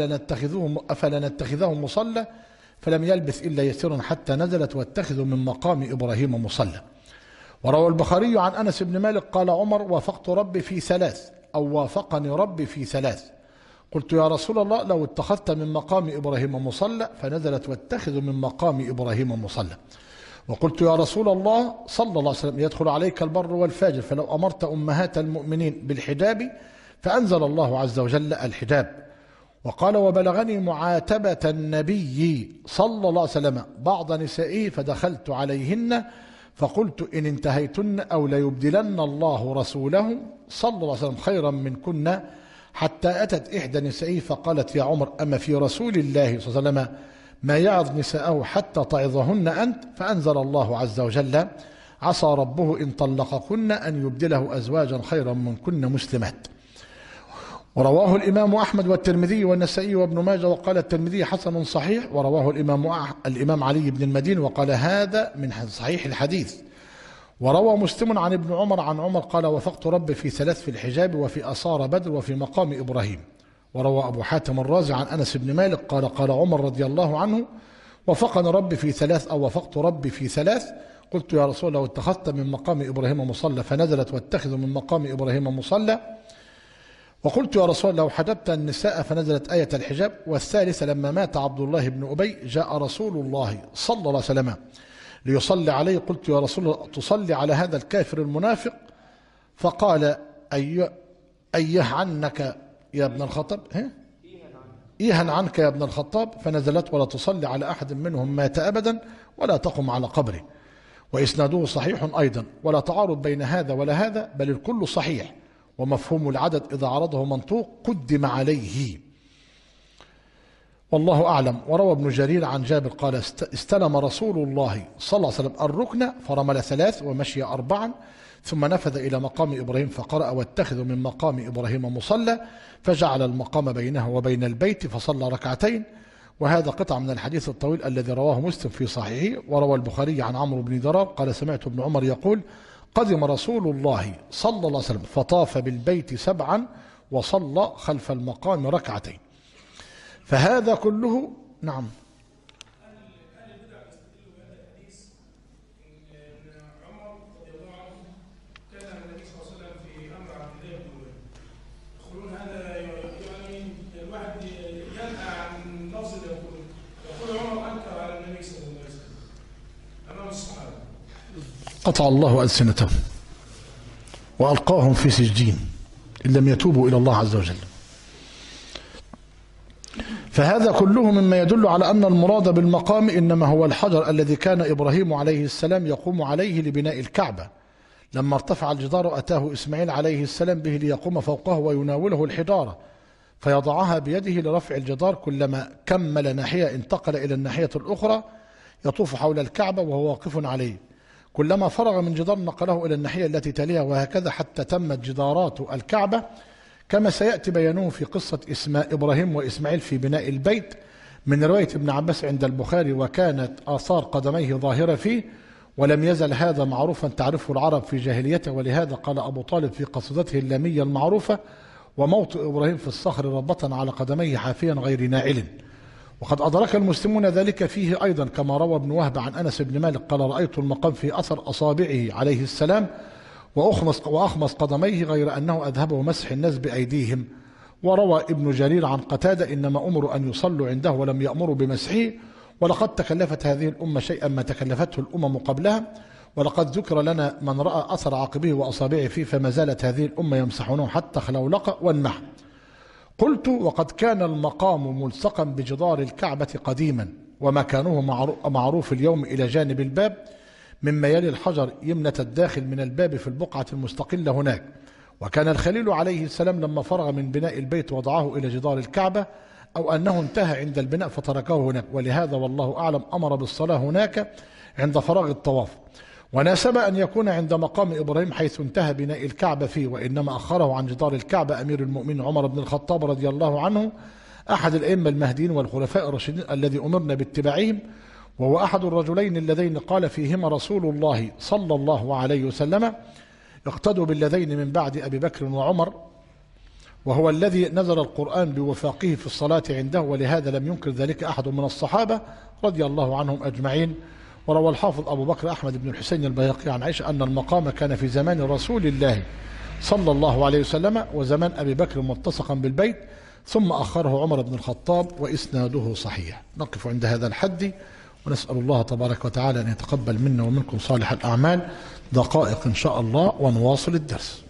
أفلا نتخذه مصلى؟ فلم يلبث إلا يسيرا حتى نزلت واتخذوا من مقام إبراهيم مصلى. وروى البخاري عن أنس بن مالك قال عمر وافقت ربي في ثلاث أو وافقني ربي في ثلاث، قلت يا رسول الله لو اتخذت من مقام إبراهيم مصلى، فنزلت واتخذوا من مقام إبراهيم مصلى. وقلت يا رسول الله صلى الله عليه وسلم يدخل عليك البر والفاجر فلو أمرت أمهات المؤمنين بالحجاب، فأنزل الله عز وجل الحجاب. وقال وبلغني معاتبة النبي صلى الله عليه وسلم بعض نسائه فدخلت عليهن فقلت إن انتهيتن أو ليبدلن الله رسوله صلى الله عليه وسلم خيرا منكن، حتى أتت إحدى نسائه فقالت يا عمر أما في رسول الله صلى الله عليه وسلم ما يعظ نساءه حتى تعظهن أنت؟ فأنزل الله عز وجل عسى ربه إن طلقكن أن يبدله أزواجا خيرا منكن مسلمات. ورواه الإمام أحمد والترمذي والنسائي وابن ماجه وقال الترمذي حسن صحيح. ورواه الإمام علي بن المدين وقال هذا من صحيح الحديث. وروى مسلم عن ابن عمر عن عمر قال وافقت ربي في ثلاث في الحجاب وفي أسار بدر وفي مقام إبراهيم. وروى أبو حاتم الرازي عن أنس بن مالك قال عمر رضي الله عنه وافقني ربي في ثلاث أو وافقت ربي في ثلاث، قلت يا رسول الله لو اتخذت من مقام إبراهيم مصلى، فنزلت واتخذوا من مقام إبراهيم مصلى. وقلت يا رسول الله لو حجبت النساء، فنزلت آية الحجاب. والثالثة لما مات عبد الله بن أبي جاء رسول الله صلى الله عليه وسلم ليصلي عليه، قلت يا رسول الله تصلي على هذا الكافر المنافق؟ فقال أيه عنك يا ابن الخطاب، إيها عنك يا ابن الخطاب. فنزلت ولا تصلي على أحد منهم مات أبدا ولا تقم على قبره. وإسناده صحيح أيضا، ولا تعارض بين هذا ولا هذا، بل الكل صحيح، ومفهوم العدد إذا عرضه منطوق قدم عليه، والله أعلم. وروى ابن جرير عن جابر قال استلم رسول الله صلى الله عليه وسلم الركن فرمل ثلاث ومشي أربعا، ثم نفذ إلى مقام إبراهيم فقرأ واتخذوا من مقام إبراهيم مصلى فجعل المقام بينه وبين البيت فصلى ركعتين. وهذا قطع من الحديث الطويل الذي رواه مسلم في صحيحه. وروى البخاري عن عمرو بن دينار قال سمعت ابن عمر يقول قدم رسول الله صلى الله عليه وسلم فطاف بالبيت 7 وصلى خلف المقام ركعتين. فهذا كله نعم. قطع الله ألسنتهم وألقاهم في سجين إن لم يتوبوا إلى الله عز وجل. فهذا كله مما يدل على أن المراد بالمقام إنما هو الحجر الذي كان إبراهيم عليه السلام يقوم عليه لبناء الكعبة. لما ارتفع الجدار أتاه إسماعيل عليه السلام به ليقوم فوقه ويناوله الحجارة فيضعها بيده لرفع الجدار. كلما كمل ناحية انتقل إلى الناحية الأخرى يطوف حول الكعبة وهو واقف عليه. كلما فرغ من جدار نقله إلى الناحية التي تليها وهكذا حتى تمت جدارات الكعبة كما سيأتي بيانه في قصة إبراهيم وإسماعيل في بناء البيت من رواية ابن عباس عند البخاري وكانت آثار قدميه ظاهرة فيه ولم يزل هذا معروفا تعرفه العرب في جاهليته. ولهذا قال أبو طالب في قصيدته اللامية المعروفة وموطئ إبراهيم في الصخر ربة على قدميه حافيا غير ناعل. وقد أدرك المسلمون ذلك فيه أيضا كما روى ابن وهب عن أنس بن مالك قال رأيت المقام في أثر أصابعه عليه السلام وأخمص قدميه غير أنه أذهبه مسح الناس بأيديهم. وروى ابن جرير عن قتادة إنما أمروا أن يصلوا عنده ولم يأمروا بمسحه. ولقد تكلفت هذه الأمة شيئا ما تكلفته الأمم قبلها ولقد ذكر لنا من رأى أثر عقبه وأصابعه فيه فما زالت هذه الأمة يمسحونه حتى خلولقة والنحل. قلت وقد كان المقام ملصقا بجدار الكعبة قديما ومكانه معروف اليوم إلى جانب الباب مما يلي الحجر يمنة الداخل من الباب في البقعة المستقلة هناك. وكان الخليل عليه السلام لما فرغ من بناء البيت وضعه إلى جدار الكعبة أو أنه انتهى عند البناء فتركه هناك. ولهذا والله أعلم أمر بالصلاة هناك عند فراغ الطواف. وناسب أن يكون عند مقام إبراهيم حيث انتهى بناء الكعبة فيه وإنما أخره عن جدار الكعبة أمير المؤمنين عمر بن الخطاب رضي الله عنه أحد الأئمة المهديين والخلفاء الراشدين الذي أمرنا باتباعهم وهو أحد الرجلين اللذين قال فيهما رسول الله صلى الله عليه وسلم اقتدوا بالذين من بعد أبي بكر وعمر وهو الذي نزل القرآن بوفاقه في الصلاة عنده. ولهذا لم ينكر ذلك أحد من الصحابة رضي الله عنهم أجمعين. وروى الحافظ أبو بكر أحمد بن الحسين البيهقي عن عائشة أن المقام كان في زمان رسول الله صلى الله عليه وسلم وزمان أبي بكر ملتصقا بالبيت ثم أخره عمر بن الخطاب وإسناده صحيح. نقف عند هذا الحد ونسأل الله تبارك وتعالى أن يتقبل منا ومنكم صالح الأعمال. دقائق إن شاء الله ونواصل الدرس.